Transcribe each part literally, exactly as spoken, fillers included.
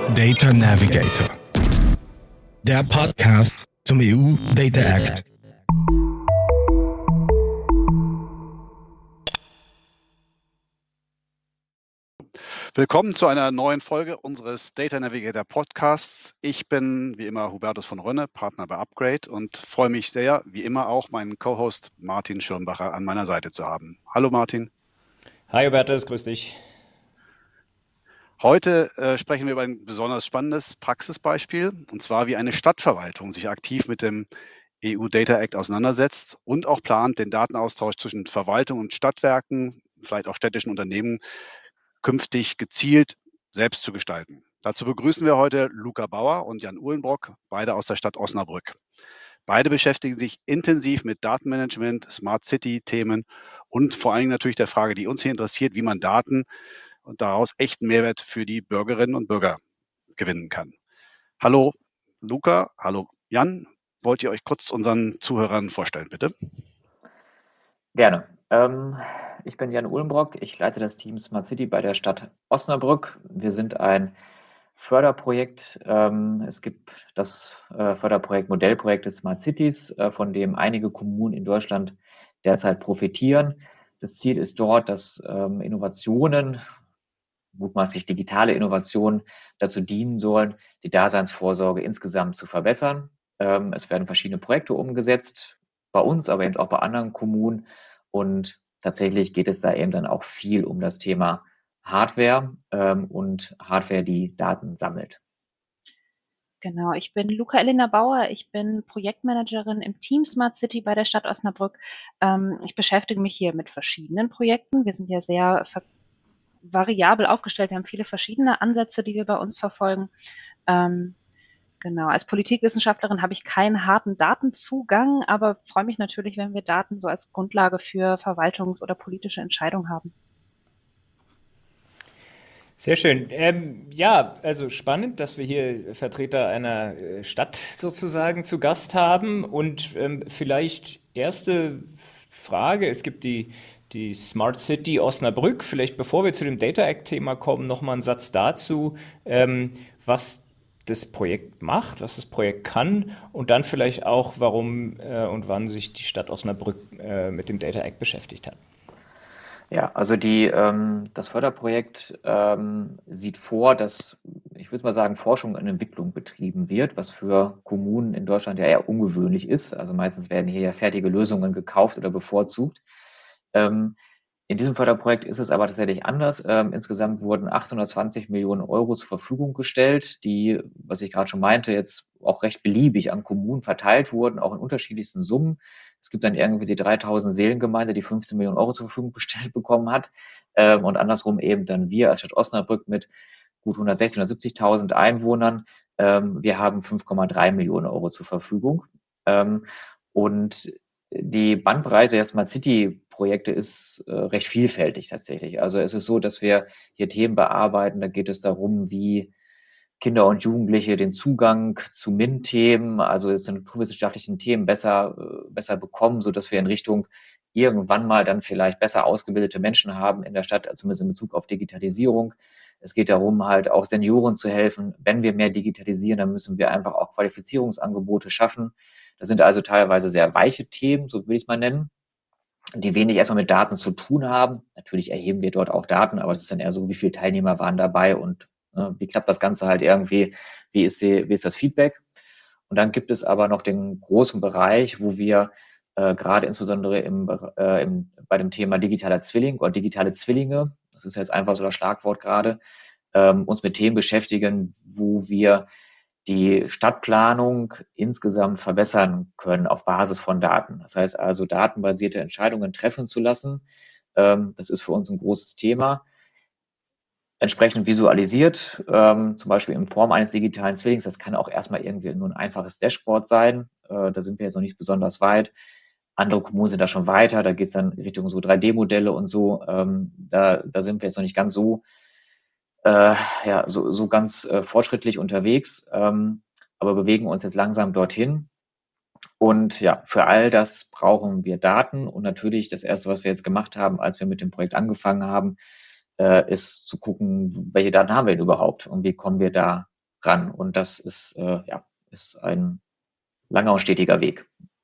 Data Navigator, der Podcast zum E U Data Act. Willkommen zu einer neuen Folge unseres Data Navigator Podcasts. Ich bin wie immer Hubertus von Rönne, Partner bei Upgrade und freue mich sehr, wie immer auch meinen Co-Host Martin Schirmbacher an meiner Seite zu haben. Hallo Martin. Hi Hubertus, grüß dich. Heute äh, sprechen wir über ein besonders spannendes Praxisbeispiel, und zwar wie eine Stadtverwaltung sich aktiv mit dem E U Data Act auseinandersetzt und auch plant, den Datenaustausch zwischen Verwaltung und Stadtwerken, vielleicht auch städtischen Unternehmen, künftig gezielt selbst zu gestalten. Dazu begrüßen wir heute Luca Bauer und Jan Uhlenbrock, beide aus der Stadt Osnabrück. Beide beschäftigen sich intensiv mit Datenmanagement, Smart City-Themen und vor allen Dingen natürlich der Frage, die uns hier interessiert, wie man Daten und daraus echten Mehrwert für die Bürgerinnen und Bürger gewinnen kann. Hallo Luca, hallo Jan. Wollt ihr euch kurz unseren Zuhörern vorstellen, bitte? Gerne. Ähm, ich bin Jan Uhlenbrock, ich leite das Team Smart City bei der Stadt Osnabrück. Wir sind ein Förderprojekt. Ähm, es gibt das äh, Förderprojekt Modellprojekt des Smart Cities, äh, von dem einige Kommunen in Deutschland derzeit profitieren. Das Ziel ist dort, dass ähm, Innovationen, mutmaßlich digitale Innovationen, dazu dienen sollen, die Daseinsvorsorge insgesamt zu verbessern. Ähm, es werden verschiedene Projekte umgesetzt, bei uns, aber eben auch bei anderen Kommunen. Und tatsächlich geht es da eben dann auch viel um das Thema Hardware ähm, und Hardware, die Daten sammelt. Genau, ich bin Luca Elena Bauer, ich bin Projektmanagerin im Team Smart City bei der Stadt Osnabrück. Ähm, ich beschäftige mich hier mit verschiedenen Projekten. Wir sind ja sehr variabel aufgestellt, wir haben viele verschiedene Ansätze, die wir bei uns verfolgen. Ähm, genau, als Politikwissenschaftlerin habe ich keinen harten Datenzugang, aber freue mich natürlich, wenn wir Daten so als Grundlage für Verwaltungs- oder politische Entscheidungen haben. Sehr schön. Ähm, ja, also spannend, dass wir hier Vertreter einer Stadt sozusagen zu Gast haben. Und ähm, vielleicht erste Frage, es gibt die, die Smart City Osnabrück. Vielleicht bevor wir zu dem Data Act-Thema kommen, nochmal ein Satz dazu, ähm, was das Projekt macht, was das Projekt kann und dann vielleicht auch, warum äh, und wann sich die Stadt Osnabrück äh, mit dem Data Act beschäftigt hat. Ja, also die, ähm, das Förderprojekt ähm, sieht vor, dass, ich würde mal sagen, Forschung und Entwicklung betrieben wird, was für Kommunen in Deutschland ja eher ungewöhnlich ist. Also meistens werden hier ja fertige Lösungen gekauft oder bevorzugt. Ähm, in diesem Förderprojekt ist es aber tatsächlich anders. Ähm, insgesamt wurden achthundertzwanzig Millionen Euro zur Verfügung gestellt, die, was ich gerade schon meinte, jetzt auch recht beliebig an Kommunen verteilt wurden, auch in unterschiedlichsten Summen. Es gibt dann irgendwie die dreitausend Seelengemeinde, die fünfzehn Millionen Euro zur Verfügung gestellt bekommen hat. Ähm, und andersrum eben dann wir als Stadt Osnabrück mit gut hundertsechzig, hundertsiebzigtausend Einwohnern. Ähm, wir haben fünf Komma drei Millionen Euro zur Verfügung. Ähm, und die Bandbreite der Smart City Projekte ist äh, recht vielfältig tatsächlich. Also es ist so, dass wir hier Themen bearbeiten. Da geht es darum, wie Kinder und Jugendliche den Zugang zu MINT-Themen, also jetzt naturwissenschaftlichen Themen besser, äh, besser bekommen, so dass wir in Richtung irgendwann mal dann vielleicht besser ausgebildete Menschen haben in der Stadt, zumindest in Bezug auf Digitalisierung. Es geht darum, halt auch Senioren zu helfen. Wenn wir mehr digitalisieren, dann müssen wir einfach auch Qualifizierungsangebote schaffen. Das sind also teilweise sehr weiche Themen, so will ich es mal nennen, die wenig erstmal mit Daten zu tun haben. Natürlich erheben wir dort auch Daten, aber das ist dann eher so, wie viele Teilnehmer waren dabei und äh, wie klappt das Ganze halt irgendwie, wie ist, die, wie ist das Feedback? Und dann gibt es aber noch den großen Bereich, wo wir äh, gerade insbesondere im, äh, im, bei dem Thema digitaler Zwilling oder digitale Zwillinge, das ist jetzt einfach so das Schlagwort gerade, ähm, uns mit Themen beschäftigen, wo wir die Stadtplanung insgesamt verbessern können auf Basis von Daten. Das heißt also, datenbasierte Entscheidungen treffen zu lassen. Ähm, das ist für uns ein großes Thema. Entsprechend visualisiert, ähm, zum Beispiel in Form eines digitalen Zwillings. Das kann auch erstmal irgendwie nur ein einfaches Dashboard sein. Äh, da sind wir jetzt noch nicht besonders weit. Andere Kommunen sind da schon weiter. Da geht es dann Richtung so drei D-Modelle und so. Ähm, da, da sind wir jetzt noch nicht ganz so Äh, ja, so, so ganz äh, fortschrittlich unterwegs, ähm, aber bewegen uns jetzt langsam dorthin. Und ja, für all das brauchen wir Daten. Und natürlich das Erste, was wir jetzt gemacht haben, als wir mit dem Projekt angefangen haben, äh, ist zu gucken, welche Daten haben wir denn überhaupt und wie kommen wir da ran. Und das ist, äh, ja, ist ein langer und stetiger Weg.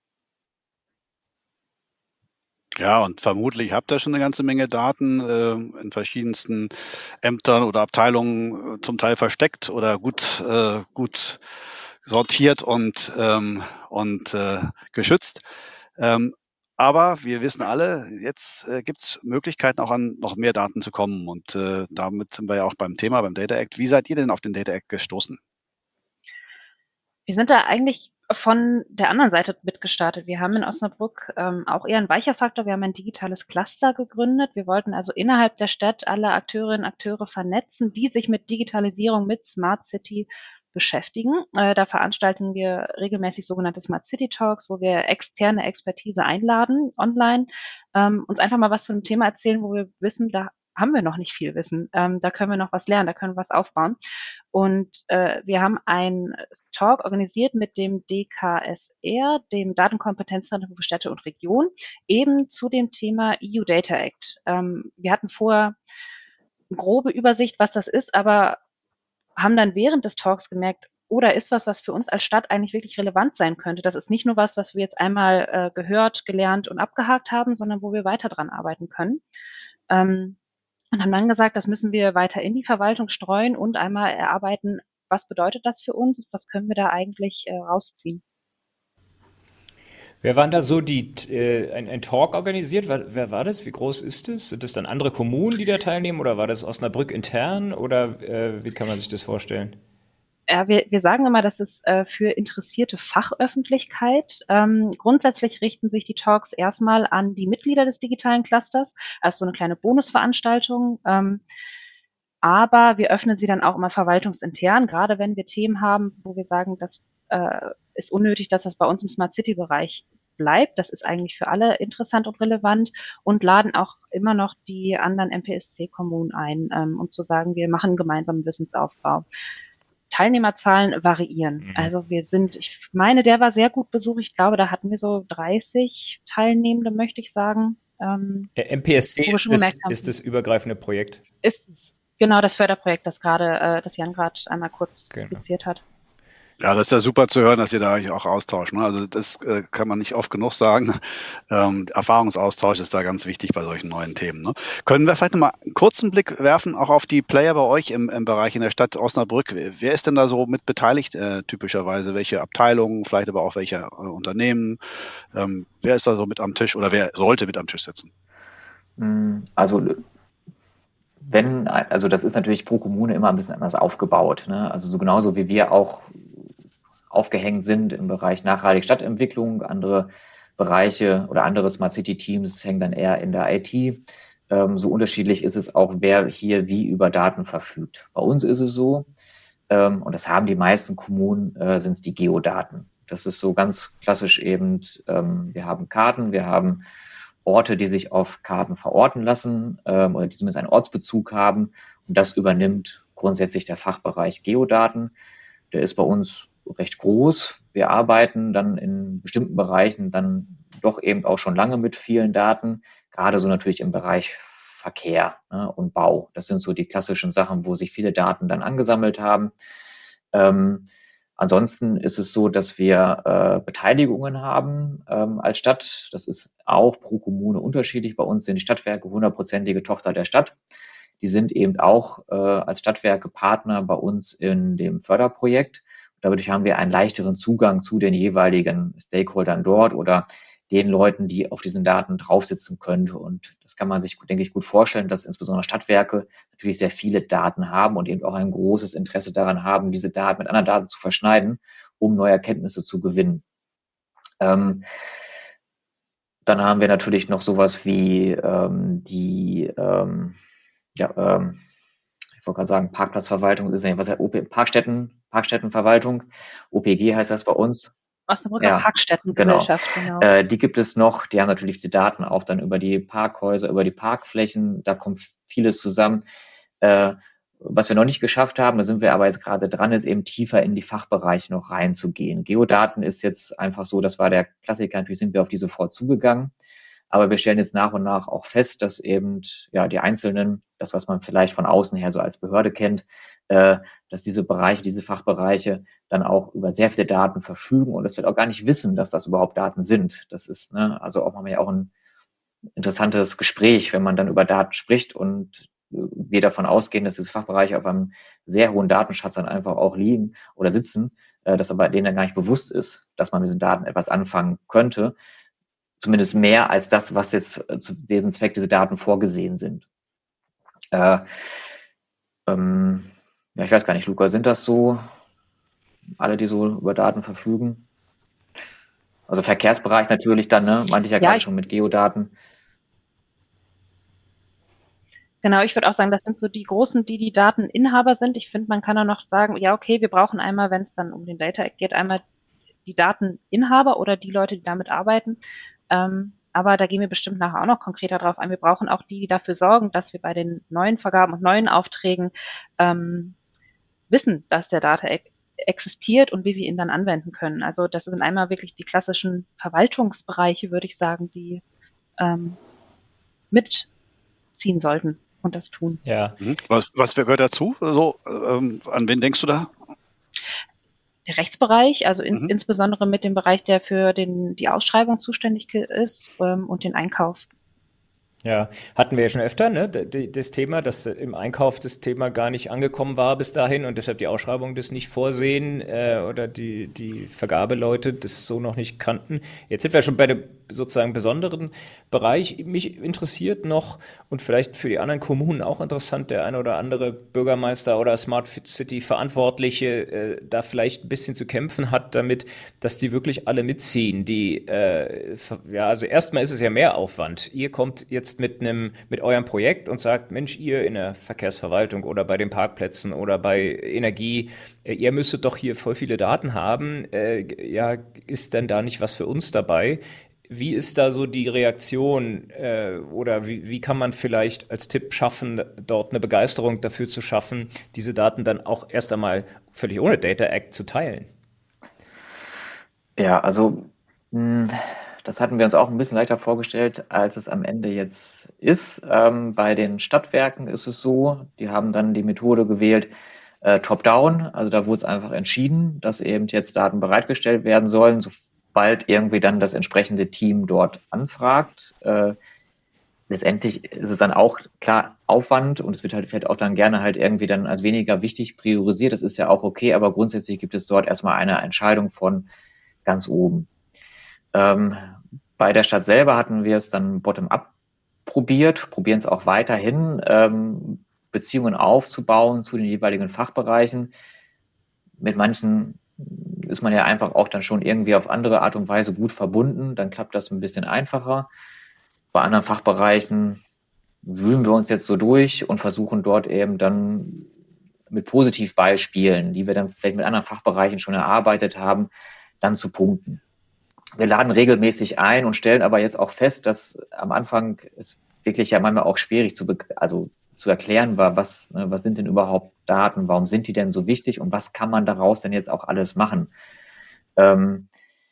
Ja, und vermutlich habt ihr schon eine ganze Menge Daten äh, in verschiedensten Ämtern oder Abteilungen äh, zum Teil versteckt oder gut, äh, gut sortiert und, ähm, und äh, geschützt. Ähm, aber wir wissen alle, jetzt äh, gibt es Möglichkeiten, auch an noch mehr Daten zu kommen. Und äh, damit sind wir ja auch beim Thema, beim Data Act. Wie seid ihr denn auf den Data Act gestoßen? Wir sind da eigentlich von der anderen Seite mitgestartet. Wir haben in Osnabrück ähm, auch eher einen weicher Faktor. Wir haben ein digitales Cluster gegründet. Wir wollten also innerhalb der Stadt alle Akteurinnen und Akteure vernetzen, die sich mit Digitalisierung, mit Smart City beschäftigen. Äh, da veranstalten wir regelmäßig sogenannte Smart City Talks, wo wir externe Expertise einladen online, ähm, uns einfach mal was zu einem Thema erzählen, wo wir wissen, da haben wir noch nicht viel Wissen. Ähm, da können wir noch was lernen, da können wir was aufbauen. Und äh, wir haben einen Talk organisiert mit dem D K S R, dem Datenkompetenzzentrum für Städte und Region, eben zu dem Thema E U Data Act. Ähm, wir hatten vorher eine grobe Übersicht, was das ist, aber haben dann während des Talks gemerkt, oh, da ist was, was für uns als Stadt eigentlich wirklich relevant sein könnte. Das ist nicht nur was, was wir jetzt einmal äh, gehört, gelernt und abgehakt haben, sondern wo wir weiter dran arbeiten können. Ähm, und haben dann gesagt, das müssen wir weiter in die Verwaltung streuen und einmal erarbeiten, was bedeutet das für uns, was können wir da eigentlich äh, rausziehen. Wer waren da so die, äh, ein, ein Talk organisiert? Wer, wer war das? Wie groß ist das? Sind das dann andere Kommunen, die da teilnehmen oder war das Osnabrück intern oder äh, wie kann man sich das vorstellen? Ja, wir, wir sagen immer, das ist äh, für interessierte Fachöffentlichkeit. Ähm, grundsätzlich richten sich die Talks erstmal an die Mitglieder des digitalen Clusters, also so eine kleine Bonusveranstaltung. Ähm, aber wir öffnen sie dann auch immer verwaltungsintern, gerade wenn wir Themen haben, wo wir sagen, das äh, ist unnötig, dass das bei uns im Smart City-Bereich bleibt. Das ist eigentlich für alle interessant und relevant und laden auch immer noch die anderen M P S C-Kommunen ein, ähm, um zu sagen, wir machen einen gemeinsamen Wissensaufbau. Teilnehmerzahlen variieren. Mhm. Also wir sind, ich meine, der war sehr gut besucht. Ich glaube, da hatten wir so dreißig Teilnehmende, möchte ich sagen. Ähm, Äh, M P S C wo wir ist schon das, gemerkt haben, ist das übergreifende Projekt. ist genau das Förderprojekt, das gerade, äh, das Jan gerade einmal kurz Genau. skizziert hat. Ja, das ist ja super zu hören, dass ihr da eigentlich auch austauscht. Ne? Also das äh, kann man nicht oft genug sagen. Ähm, Erfahrungsaustausch ist da ganz wichtig bei solchen neuen Themen. Ne? Können wir vielleicht nochmal einen kurzen Blick werfen, auch auf die Player bei euch im, im Bereich in der Stadt Osnabrück? Wer ist denn da so mit beteiligt äh, typischerweise? Welche Abteilungen, vielleicht aber auch welche äh, Unternehmen? Ähm, wer ist da so mit am Tisch oder wer sollte mit am Tisch sitzen? Also wenn, also das ist natürlich pro Kommune immer ein bisschen anders aufgebaut. Ne? Also so genauso wie wir auch aufgehängt sind im Bereich nachhaltige Stadtentwicklung, andere Bereiche oder andere Smart City Teams hängen dann eher in der I T. Ähm, so unterschiedlich ist es auch, wer hier wie über Daten verfügt. Bei uns ist es so, ähm, und das haben die meisten Kommunen, äh, sind es die Geodaten. Das ist so ganz klassisch eben, ähm, wir haben Karten, wir haben Orte, die sich auf Karten verorten lassen ähm, oder die zumindest einen Ortsbezug haben. Und das übernimmt grundsätzlich der Fachbereich Geodaten. Der ist bei uns recht groß. Wir arbeiten dann in bestimmten Bereichen dann doch eben auch schon lange mit vielen Daten, gerade so natürlich im Bereich Verkehr, ne, und Bau. Das sind so die klassischen Sachen, wo sich viele Daten dann angesammelt haben. Ähm, ansonsten ist es so, dass wir äh, Beteiligungen haben ähm, als Stadt. Das ist auch pro Kommune unterschiedlich. Bei uns sind die Stadtwerke hundertprozentige Tochter der Stadt. Die sind eben auch äh, als Stadtwerke Partner bei uns in dem Förderprojekt. Dadurch haben wir einen leichteren Zugang zu den jeweiligen Stakeholdern dort oder den Leuten, die auf diesen Daten draufsitzen können. Und das kann man sich, denke ich, gut vorstellen, dass insbesondere Stadtwerke natürlich sehr viele Daten haben und eben auch ein großes Interesse daran haben, diese Daten mit anderen Daten zu verschneiden, um neue Erkenntnisse zu gewinnen. Ähm, dann haben wir natürlich noch sowas wie ähm, die ähm, ja, ähm, ich wollte gerade sagen, Parkplatzverwaltung ist ja was ja O P, Parkstätten, Parkstättenverwaltung, O P G heißt das bei uns. Osnabrücker Ja, Parkstättengesellschaft, genau. Äh, die gibt es noch, die haben natürlich die Daten auch dann über die Parkhäuser, über die Parkflächen, da kommt vieles zusammen. Äh, was wir noch nicht geschafft haben, da sind wir aber jetzt gerade dran, ist eben tiefer in die Fachbereiche noch reinzugehen. Geodaten ist jetzt einfach so, das war der Klassiker, natürlich sind wir auf die sofort zugegangen. Aber wir stellen jetzt nach und nach auch fest, dass eben ja die einzelnen, das, was man vielleicht von außen her so als Behörde kennt, äh, dass diese Bereiche, diese Fachbereiche dann auch über sehr viele Daten verfügen und es wird auch gar nicht wissen, dass das überhaupt Daten sind. Das ist, ne, also auch mal ja auch ein interessantes Gespräch, wenn man dann über Daten spricht und wir davon ausgehen, dass diese Fachbereiche auf einem sehr hohen Datenschatz dann einfach auch liegen oder sitzen, äh, dass aber denen dann gar nicht bewusst ist, dass man mit diesen Daten etwas anfangen könnte. Zumindest mehr als das, was jetzt äh, zu dem Zweck diese Daten vorgesehen sind. Äh, ähm, ja, ich weiß gar nicht, Luca, sind das so alle, die so über Daten verfügen? Also Verkehrsbereich natürlich dann, ne? Meinte ich ja, ja gerade ich, schon mit Geodaten. Genau, ich würde auch sagen, das sind so die Großen, die die Dateninhaber sind. Ich finde, man kann auch noch sagen, ja, okay, wir brauchen einmal, wenn es dann um den Data Act geht, einmal die Dateninhaber oder die Leute, die damit arbeiten. Ähm, aber da gehen wir bestimmt nachher auch noch konkreter drauf ein. Wir brauchen auch die, die dafür sorgen, dass wir bei den neuen Vergaben und neuen Aufträgen ähm, wissen, dass der Data Act existiert und wie wir ihn dann anwenden können. Also das sind einmal wirklich die klassischen Verwaltungsbereiche, würde ich sagen, die ähm, mitziehen sollten und das tun. Ja. Was, was gehört dazu? Also, ähm, an wen denkst du da? Der Rechtsbereich, also in, mhm. insbesondere mit dem Bereich, der für den, die Ausschreibung zuständig ist ähm, und den Einkauf. Ja, hatten wir ja schon öfter, ne, das Thema, dass im Einkauf das Thema gar nicht angekommen war bis dahin und deshalb die Ausschreibung das nicht vorsehen äh, oder die, die Vergabeleute das so noch nicht kannten. Jetzt sind wir schon bei dem sozusagen besonderen Bereich. Mich interessiert noch und vielleicht für die anderen Kommunen auch interessant, der eine oder andere Bürgermeister oder Smart City Verantwortliche äh, da vielleicht ein bisschen zu kämpfen hat damit, dass die wirklich alle mitziehen. Die, äh, ja, also erstmal ist es ja mehr Aufwand. Ihr kommt jetzt mit einem, mit eurem Projekt und sagt, Mensch, ihr in der Verkehrsverwaltung oder bei den Parkplätzen oder bei Energie, äh, ihr müsstet doch hier voll viele Daten haben. Äh, ja, ist denn da nicht was für uns dabei? Wie ist da so die Reaktion äh, oder wie, wie kann man vielleicht als Tipp schaffen, dort eine Begeisterung dafür zu schaffen, diese Daten dann auch erst einmal völlig ohne Data Act zu teilen? Ja, also mh, das hatten wir uns auch ein bisschen leichter vorgestellt, als es am Ende jetzt ist. Ähm, bei den Stadtwerken ist es so, die haben dann die Methode gewählt, äh, Top-Down, also da wurde es einfach entschieden, dass eben jetzt Daten bereitgestellt werden sollen, so bald irgendwie dann das entsprechende Team dort anfragt. Äh, letztendlich ist es dann auch klar Aufwand und es wird halt vielleicht auch dann gerne halt irgendwie dann als weniger wichtig priorisiert. Das ist ja auch okay, aber grundsätzlich gibt es dort erstmal eine Entscheidung von ganz oben. Ähm, bei der Stadt selber hatten wir es dann bottom-up probiert, probieren es auch weiterhin, ähm, Beziehungen aufzubauen zu den jeweiligen Fachbereichen. Mit manchen ist man ja einfach auch dann schon irgendwie auf andere Art und Weise gut verbunden, dann klappt das ein bisschen einfacher. Bei anderen Fachbereichen wühlen wir uns jetzt so durch und versuchen dort eben dann mit Positivbeispielen, die wir dann vielleicht mit anderen Fachbereichen schon erarbeitet haben, dann zu punkten. Wir laden regelmäßig ein und stellen aber jetzt auch fest, dass am Anfang es wirklich ja manchmal auch schwierig zu, be- also zu erklären war, was, ne, was sind denn überhaupt Daten, warum sind die denn so wichtig und was kann man daraus denn jetzt auch alles machen? Ähm,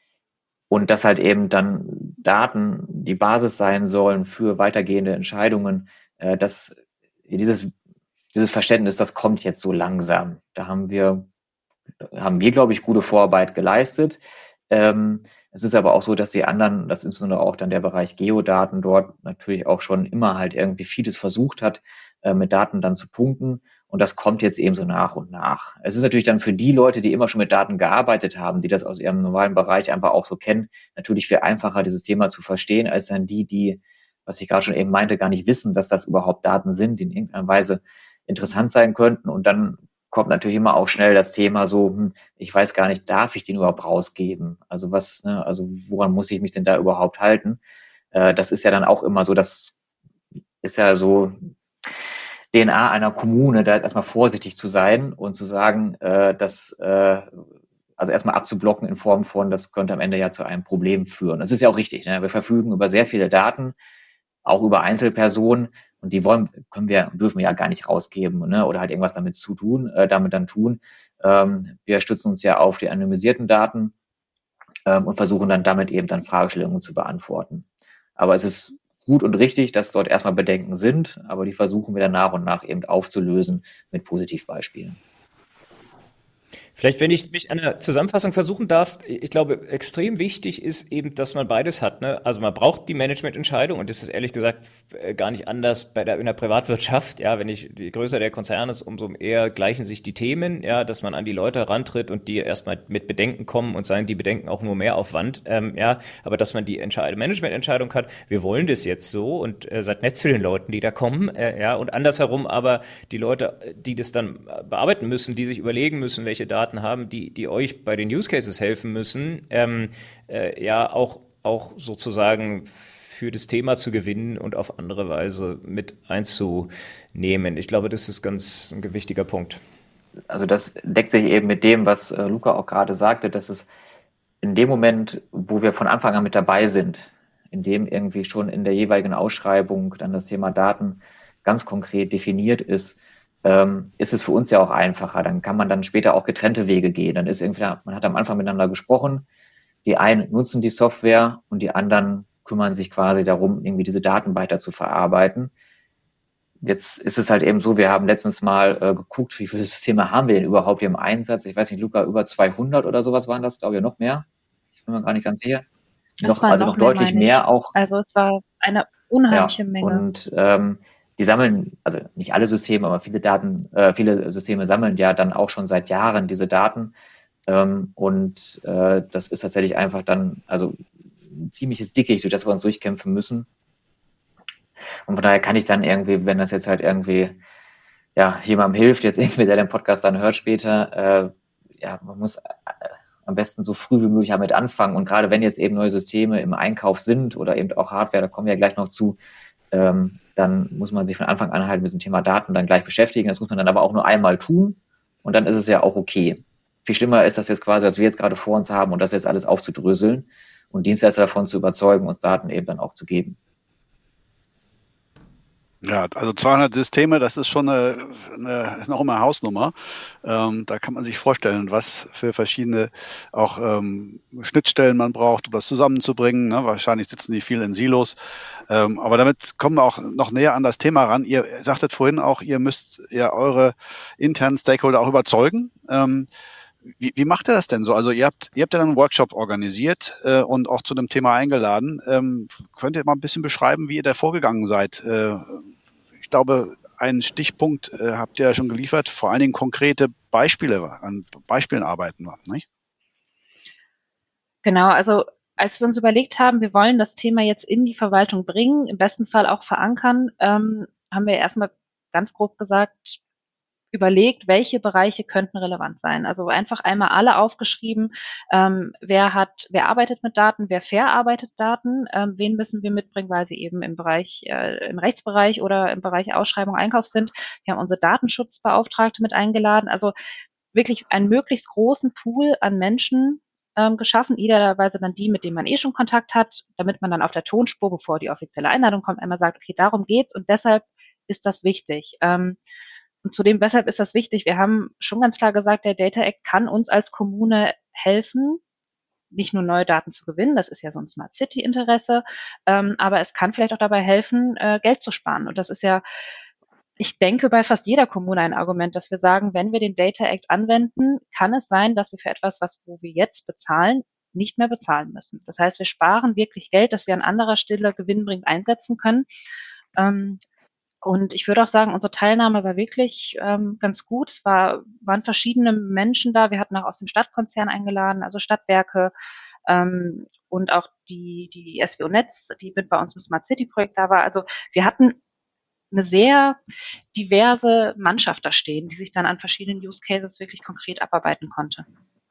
und dass halt eben dann Daten die Basis sein sollen für weitergehende Entscheidungen, äh, dass dieses, dieses Verständnis, das kommt jetzt so langsam. Da haben wir, haben wir, glaube ich, gute Vorarbeit geleistet. Ähm, es ist aber auch so, dass die anderen, das ist insbesondere auch dann der Bereich Geodaten dort natürlich auch schon immer halt irgendwie vieles versucht hat, äh, mit Daten dann zu punkten. Und das kommt jetzt eben so nach und nach. Es ist natürlich dann für die Leute, die immer schon mit Daten gearbeitet haben, die das aus ihrem normalen Bereich einfach auch so kennen, natürlich viel einfacher, dieses Thema zu verstehen, als dann die, die, was ich gerade schon eben meinte, gar nicht wissen, dass das überhaupt Daten sind, die in irgendeiner Weise interessant sein könnten. Und dann kommt natürlich immer auch schnell das Thema so, hm, ich weiß gar nicht, darf ich den überhaupt rausgeben? Also was, ne, also woran muss ich mich denn da überhaupt halten? Äh, das ist ja dann auch immer so, das ist ja so D N A einer Kommune, da erstmal vorsichtig zu sein und zu sagen, äh, dass, äh, also erstmal abzublocken in Form von, das könnte am Ende ja zu einem Problem führen. Das ist ja auch richtig, ne? Wir verfügen über sehr viele Daten, auch über Einzelpersonen, und die wollen, können wir, dürfen wir ja gar nicht rausgeben, ne? Oder halt irgendwas damit zu tun, äh, damit dann tun. Ähm, wir stützen uns ja auf die anonymisierten Daten ähm, und versuchen dann damit eben dann Fragestellungen zu beantworten. Aber es ist gut und richtig, dass dort erstmal Bedenken sind, aber die versuchen wir dann nach und nach eben aufzulösen mit Positivbeispielen. Vielleicht, wenn ich mich an einer Zusammenfassung versuchen darf, ich glaube, extrem wichtig ist eben, dass man beides hat. Ne? Also man braucht die Managemententscheidung und das ist ehrlich gesagt äh, gar nicht anders bei der, in der Privatwirtschaft. Ja, wenn ich, je größer der Konzern ist, umso eher gleichen sich die Themen, ja, dass man an die Leute herantritt und die erstmal mit Bedenken kommen und sagen, die Bedenken auch nur Mehraufwand. Ähm, ja, aber dass man die Entscheidung, Managemententscheidung hat, wir wollen das jetzt so und äh, seid nett zu den Leuten, die da kommen. Äh, ja, und andersherum aber die Leute, die das dann bearbeiten müssen, die sich überlegen müssen, welche Daten haben, die, die euch bei den Use Cases helfen müssen, ähm, äh, ja auch, auch sozusagen für das Thema zu gewinnen und auf andere Weise mit einzunehmen. Ich glaube, das ist ganz ein wichtiger Punkt. Also das deckt sich eben mit dem, was äh, Luca auch gerade sagte, dass es in dem Moment, wo wir von Anfang an mit dabei sind, in dem irgendwie schon in der jeweiligen Ausschreibung dann das Thema Daten ganz konkret definiert ist, ähm, ist es für uns ja auch einfacher. Dann kann man dann später auch getrennte Wege gehen. Dann ist irgendwie, man hat am Anfang miteinander gesprochen, die einen nutzen die Software und die anderen kümmern sich quasi darum, irgendwie diese Daten weiter zu verarbeiten. Jetzt ist es halt eben so, wir haben letztens mal äh, geguckt, wie viele Systeme haben wir denn überhaupt hier im Einsatz. Ich weiß nicht, Luca, über zweihundert oder sowas waren das, glaube ich, noch mehr. Ich bin mir gar nicht ganz sicher. Das Noch, war also noch noch mehr, deutlich meine ich. mehr auch. Also es war eine unheimliche Ja, Menge. und ähm, die sammeln, also nicht alle Systeme, aber viele Daten, äh, viele Systeme sammeln ja dann auch schon seit Jahren diese Daten. Ähm, und äh, das ist tatsächlich einfach dann, also ein ziemliches Dickicht, durch das wir uns durchkämpfen müssen. Und von daher kann ich dann irgendwie, wenn das jetzt halt irgendwie ja jemandem hilft, jetzt irgendwie, der den Podcast dann hört später, äh, ja, man muss äh, am besten so früh wie möglich damit anfangen. Und gerade wenn jetzt eben neue Systeme im Einkauf sind oder eben auch Hardware, da kommen wir ja gleich noch zu, ähm, dann muss man sich von Anfang an halt mit dem Thema Daten dann gleich beschäftigen. Das muss man dann aber auch nur einmal tun und dann ist es ja auch okay. Viel schlimmer ist das jetzt quasi, was wir jetzt gerade vor uns haben und das jetzt alles aufzudröseln und Dienstleister davon zu überzeugen, uns Daten eben dann auch zu geben. Ja, also zweihundert Systeme, das ist schon eine, eine, noch immer eine Hausnummer. Ähm, da kann man sich vorstellen, was für verschiedene auch ähm, Schnittstellen man braucht, um das zusammenzubringen. Ne? Wahrscheinlich sitzen die viel in Silos. Ähm, aber damit kommen wir auch noch näher an das Thema ran. Ihr sagtet vorhin auch, ihr müsst ja eure internen Stakeholder auch überzeugen. Ähm, Wie, wie macht ihr das denn so? Also ihr habt, ihr habt ja dann einen Workshop organisiert äh, und auch zu dem Thema eingeladen. Ähm, könnt ihr mal ein bisschen beschreiben, wie ihr da vorgegangen seid? Äh, ich glaube, einen Stichpunkt äh, habt ihr ja schon geliefert, vor allen Dingen konkrete Beispiele, an Beispielen arbeiten wir, nicht? Genau, also als wir uns überlegt haben, wir wollen das Thema jetzt in die Verwaltung bringen, im besten Fall auch verankern, ähm, haben wir erstmal ganz grob gesagt, überlegt, welche Bereiche könnten relevant sein. Also einfach einmal alle aufgeschrieben, ähm, wer hat, wer arbeitet mit Daten, wer verarbeitet Daten, ähm, wen müssen wir mitbringen, weil sie eben im Bereich, äh, im Rechtsbereich oder im Bereich Ausschreibung, Einkauf sind. Wir haben unsere Datenschutzbeauftragte mit eingeladen. Also wirklich einen möglichst großen Pool an Menschen ähm, geschaffen, idealerweise dann die, mit denen man eh schon Kontakt hat, damit man dann auf der Tonspur, bevor die offizielle Einladung kommt, einmal sagt, okay, darum geht's und deshalb ist das wichtig. Ähm, Und zudem, weshalb ist das wichtig? Wir haben schon ganz klar gesagt, der Data Act kann uns als Kommune helfen, nicht nur neue Daten zu gewinnen, das ist ja so ein Smart City Interesse, ähm, aber es kann vielleicht auch dabei helfen, äh, Geld zu sparen. Und das ist ja, ich denke, bei fast jeder Kommune ein Argument, dass wir sagen, wenn wir den Data Act anwenden, kann es sein, dass wir für etwas, was wo wir jetzt bezahlen, nicht mehr bezahlen müssen. Das heißt, wir sparen wirklich Geld, das wir an anderer Stelle gewinnbringend einsetzen können. Ähm, Und ich würde auch sagen, unsere Teilnahme war wirklich ähm, ganz gut. Es war, waren verschiedene Menschen da. Wir hatten auch aus dem Stadtkonzern eingeladen, also Stadtwerke ähm, und auch die, die S W O Netz, die mit bei uns im Smart City Projekt da war. Also wir hatten eine sehr diverse Mannschaft da stehen, die sich dann an verschiedenen Use Cases wirklich konkret abarbeiten konnte.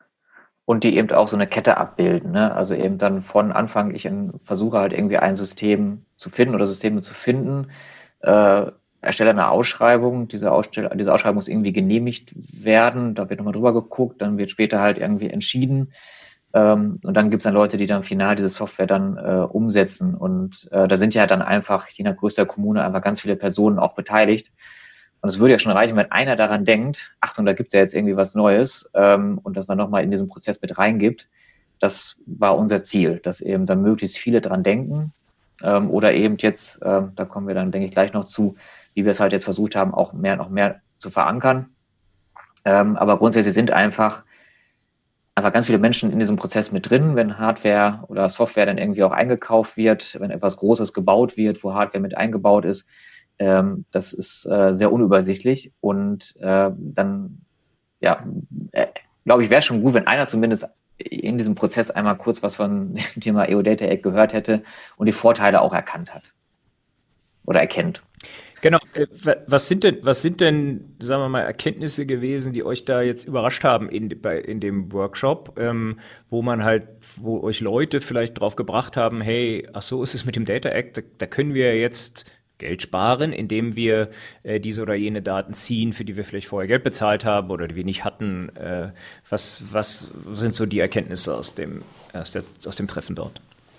Und die eben auch so eine Kette abbilden, ne? Also eben dann von Anfang, ich versuche halt irgendwie ein System zu finden oder Systeme zu finden, äh, erstelle eine Ausschreibung, diese, Ausstell- diese Ausschreibung muss irgendwie genehmigt werden, da wird nochmal drüber geguckt, dann wird später halt irgendwie entschieden ähm, und dann gibt's dann Leute, die dann final diese Software dann äh, umsetzen und äh, da sind ja dann einfach, je nach größter Kommune, einfach ganz viele Personen auch beteiligt und es würde ja schon reichen, wenn einer daran denkt, Achtung, da gibt's ja jetzt irgendwie was Neues ähm, und das dann nochmal in diesen Prozess mit reingibt. Das war unser Ziel, dass eben dann möglichst viele dran denken. ähm, oder eben jetzt, ähm, da kommen wir dann, denke ich, gleich noch zu, wie wir es halt jetzt versucht haben, auch mehr noch mehr zu verankern. Ähm, aber grundsätzlich sind einfach einfach ganz viele Menschen in diesem Prozess mit drin, wenn Hardware oder Software dann irgendwie auch eingekauft wird, wenn etwas Großes gebaut wird, wo Hardware mit eingebaut ist. Ähm, das ist äh, sehr unübersichtlich und äh, dann, ja, äh, glaube ich, wäre schon gut, wenn einer zumindest in diesem Prozess einmal kurz was von dem Thema E U Data Act gehört hätte und die Vorteile auch erkannt hat oder erkennt. Genau. Äh, wa- Was sind denn, was sind denn, sagen wir mal, Erkenntnisse gewesen, die euch da jetzt überrascht haben in, bei, in dem Workshop, ähm, wo man halt, wo euch Leute vielleicht drauf gebracht haben, hey, ach so ist es mit dem Data Act, da, da können wir jetzt Geld sparen, indem wir äh, diese oder jene Daten ziehen, für die wir vielleicht vorher Geld bezahlt haben oder die wir nicht hatten. Äh, was, was sind so die Erkenntnisse aus dem, aus der, aus dem Treffen dort?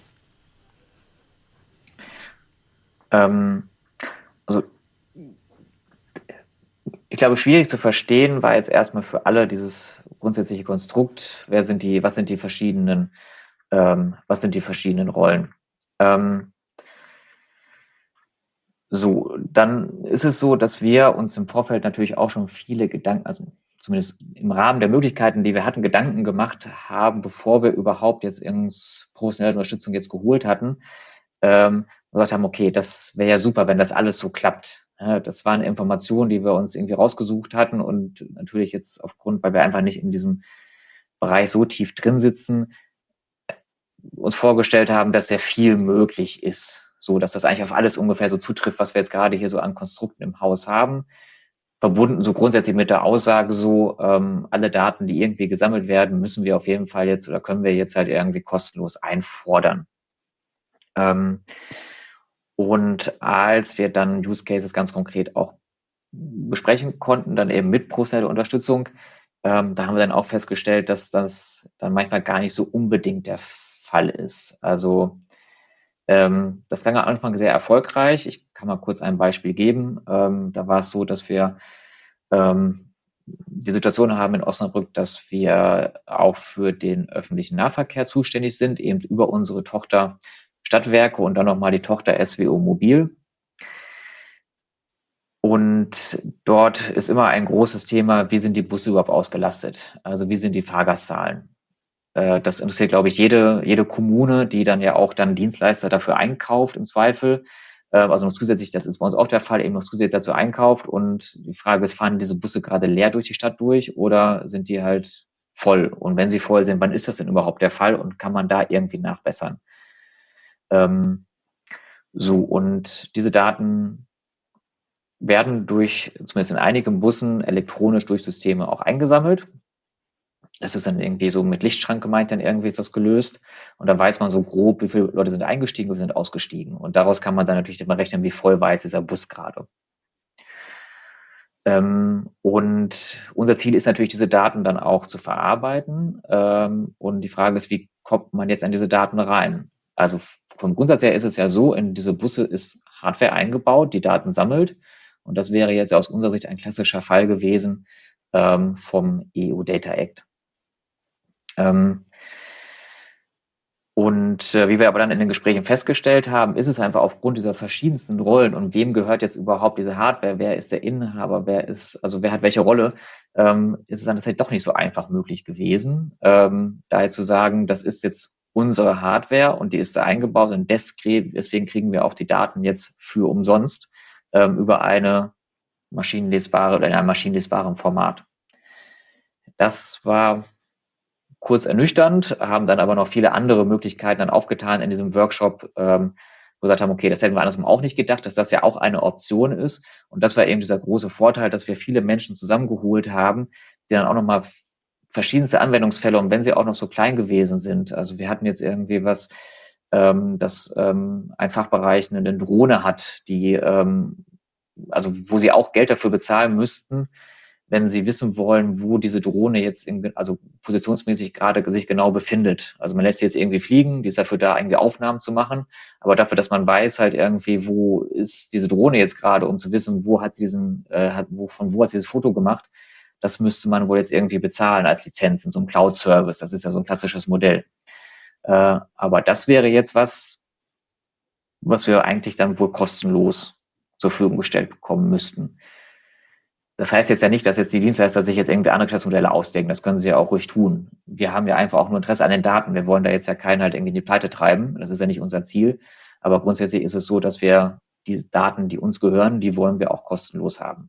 Ähm, also ich glaube, schwierig zu verstehen war jetzt erstmal für alle dieses grundsätzliche Konstrukt, wer sind die, was sind die verschiedenen, ähm, was sind die verschiedenen Rollen. Ähm, so, dann ist es so, dass wir uns im Vorfeld natürlich auch schon viele Gedanken, also zumindest im Rahmen der Möglichkeiten, die wir hatten, Gedanken gemacht haben, bevor wir überhaupt jetzt uns professionelle Unterstützung jetzt geholt hatten, ähm, und gesagt haben, okay, das wäre ja super, wenn das alles so klappt. Ja, das waren Informationen, die wir uns irgendwie rausgesucht hatten und natürlich jetzt aufgrund, weil wir einfach nicht in diesem Bereich so tief drin sitzen, uns vorgestellt haben, dass sehr viel möglich ist. So, dass das eigentlich auf alles ungefähr so zutrifft, was wir jetzt gerade hier so an Konstrukten im Haus haben. Verbunden so grundsätzlich mit der Aussage so, ähm, alle Daten, die irgendwie gesammelt werden, müssen wir auf jeden Fall jetzt oder können wir jetzt halt irgendwie kostenlos einfordern. Ähm, und als wir dann Use Cases ganz konkret auch besprechen konnten, dann eben mit professioneller Unterstützung, ähm, da haben wir dann auch festgestellt, dass das dann manchmal gar nicht so unbedingt der Fall ist. Also ähm, das klang am Anfang sehr erfolgreich. Ich kann mal kurz ein Beispiel geben. Ähm, da war es so, dass wir ähm, die Situation haben in Osnabrück, dass wir auch für den öffentlichen Nahverkehr zuständig sind, eben über unsere Tochter Stadtwerke und dann nochmal die Tochter S W O Mobil. Und dort ist immer ein großes Thema, wie sind die Busse überhaupt ausgelastet? Also wie sind die Fahrgastzahlen? Äh, das interessiert, glaube ich, jede, jede Kommune, die dann ja auch dann Dienstleister dafür einkauft im Zweifel. Äh, also noch zusätzlich, das ist bei uns auch der Fall, eben noch zusätzlich dazu einkauft. Und die Frage ist, fahren diese Busse gerade leer durch die Stadt durch oder sind die halt voll? Und wenn sie voll sind, wann ist das denn überhaupt der Fall und kann man da irgendwie nachbessern? Ähm, so, und diese Daten werden durch, zumindest in einigen Bussen, elektronisch durch Systeme auch eingesammelt. Das ist dann irgendwie so mit Lichtschrank gemeint, dann irgendwie ist das gelöst. Und dann weiß man so grob, wie viele Leute sind eingestiegen, wie viele sind ausgestiegen. Und daraus kann man dann natürlich immer rechnen, wie voll war jetzt dieser Bus gerade. Ähm, und unser Ziel ist natürlich, diese Daten dann auch zu verarbeiten. Ähm, und die Frage ist, wie kommt man jetzt an diese Daten rein? Also vom Grundsatz her ist es ja so, in diese Busse ist Hardware eingebaut, die Daten sammelt. Und das wäre jetzt aus unserer Sicht ein klassischer Fall gewesen ähm, vom E U Data Act. Ähm, und äh, wie wir aber dann in den Gesprächen festgestellt haben, ist es einfach aufgrund dieser verschiedensten Rollen und wem gehört jetzt überhaupt diese Hardware, wer ist der Inhaber, wer ist, also wer hat welche Rolle, ähm, ist es dann tatsächlich doch nicht so einfach möglich gewesen, ähm, daher zu sagen, das ist jetzt unsere Hardware und die ist da eingebaut und deswegen kriegen wir auch die Daten jetzt für umsonst ähm, über eine maschinenlesbare oder in einem maschinenlesbaren Format. Das war kurz ernüchternd, haben dann aber noch viele andere Möglichkeiten dann aufgetan in diesem Workshop, ähm, wo wir gesagt haben, okay, das hätten wir andersrum auch nicht gedacht, dass das ja auch eine Option ist. Und das war eben dieser große Vorteil, dass wir viele Menschen zusammengeholt haben, die dann auch nochmal verschiedenste Anwendungsfälle, und wenn sie auch noch so klein gewesen sind. Also wir hatten jetzt irgendwie was, ähm, dass ähm, ein Fachbereich eine Drohne hat, die, ähm, also wo sie auch Geld dafür bezahlen müssten, wenn sie wissen wollen, wo diese Drohne jetzt, in, also positionsmäßig gerade sich genau befindet. Also man lässt sie jetzt irgendwie fliegen, die ist dafür da, irgendwie Aufnahmen zu machen, aber dafür, dass man weiß halt irgendwie, wo ist diese Drohne jetzt gerade, um zu wissen, wo hat sie diesen, äh, hat, wo, von wo hat sie das Foto gemacht, das müsste man wohl jetzt irgendwie bezahlen als Lizenz in so einem Cloud-Service. Das ist ja so ein klassisches Modell. Äh, aber das wäre jetzt was, was wir eigentlich dann wohl kostenlos zur Verfügung gestellt bekommen müssten. Das heißt jetzt ja nicht, dass jetzt die Dienstleister sich jetzt irgendwie andere Geschäftsmodelle ausdenken. Das können sie ja auch ruhig tun. Wir haben ja einfach auch nur Interesse an den Daten. Wir wollen da jetzt ja keinen halt irgendwie in die Pleite treiben. Das ist ja nicht unser Ziel. Aber grundsätzlich ist es so, dass wir die Daten, die uns gehören, die wollen wir auch kostenlos haben.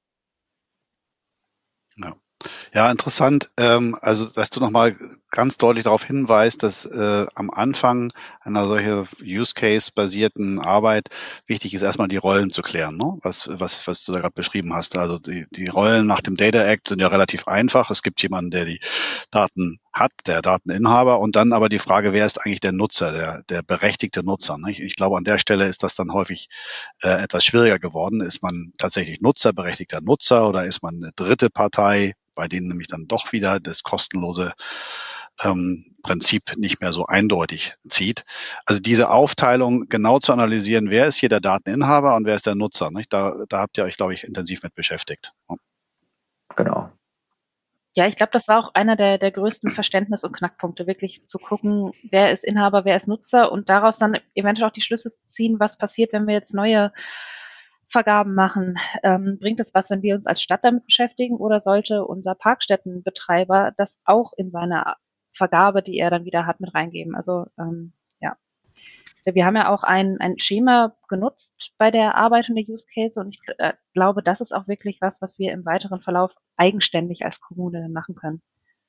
Ja. Ja, interessant. Ähm, also, dass du nochmal ganz deutlich darauf hinweist, dass äh, am Anfang einer solchen Use-Case-basierten Arbeit wichtig ist, erstmal die Rollen zu klären, ne? Was, was, was du da gerade beschrieben hast. Also die, die Rollen nach dem Data Act sind ja relativ einfach. Es gibt jemanden, der die Daten hat, der Dateninhaber, und dann aber die Frage, wer ist eigentlich der Nutzer, der, der berechtigte Nutzer. Ne? Ich, ich glaube, an der Stelle ist das dann häufig äh, etwas schwieriger geworden. Ist man tatsächlich Nutzer, berechtigter Nutzer, oder ist man eine dritte Partei, bei denen nämlich dann doch wieder das kostenlose ähm, Prinzip nicht mehr so eindeutig zieht. Also diese Aufteilung genau zu analysieren, wer ist hier der Dateninhaber und wer ist der Nutzer, nicht? Da, da habt ihr euch, glaube ich, intensiv mit beschäftigt. Genau. Ja, ich glaube, das war auch einer der, der größten Verständnis- und Knackpunkte, wirklich zu gucken, wer ist Inhaber, wer ist Nutzer, und daraus dann eventuell auch die Schlüsse zu ziehen, was passiert, wenn wir jetzt neue Vergaben machen. Ähm, bringt es was, wenn wir uns als Stadt damit beschäftigen, oder sollte unser Parkstättenbetreiber das auch in seine Vergabe, die er dann wieder hat, mit reingeben? Also ähm, ja, wir haben ja auch ein, ein Schema genutzt bei der Arbeit und der Use Case, und ich äh, glaube, das ist auch wirklich was, was wir im weiteren Verlauf eigenständig als Kommune dann machen können,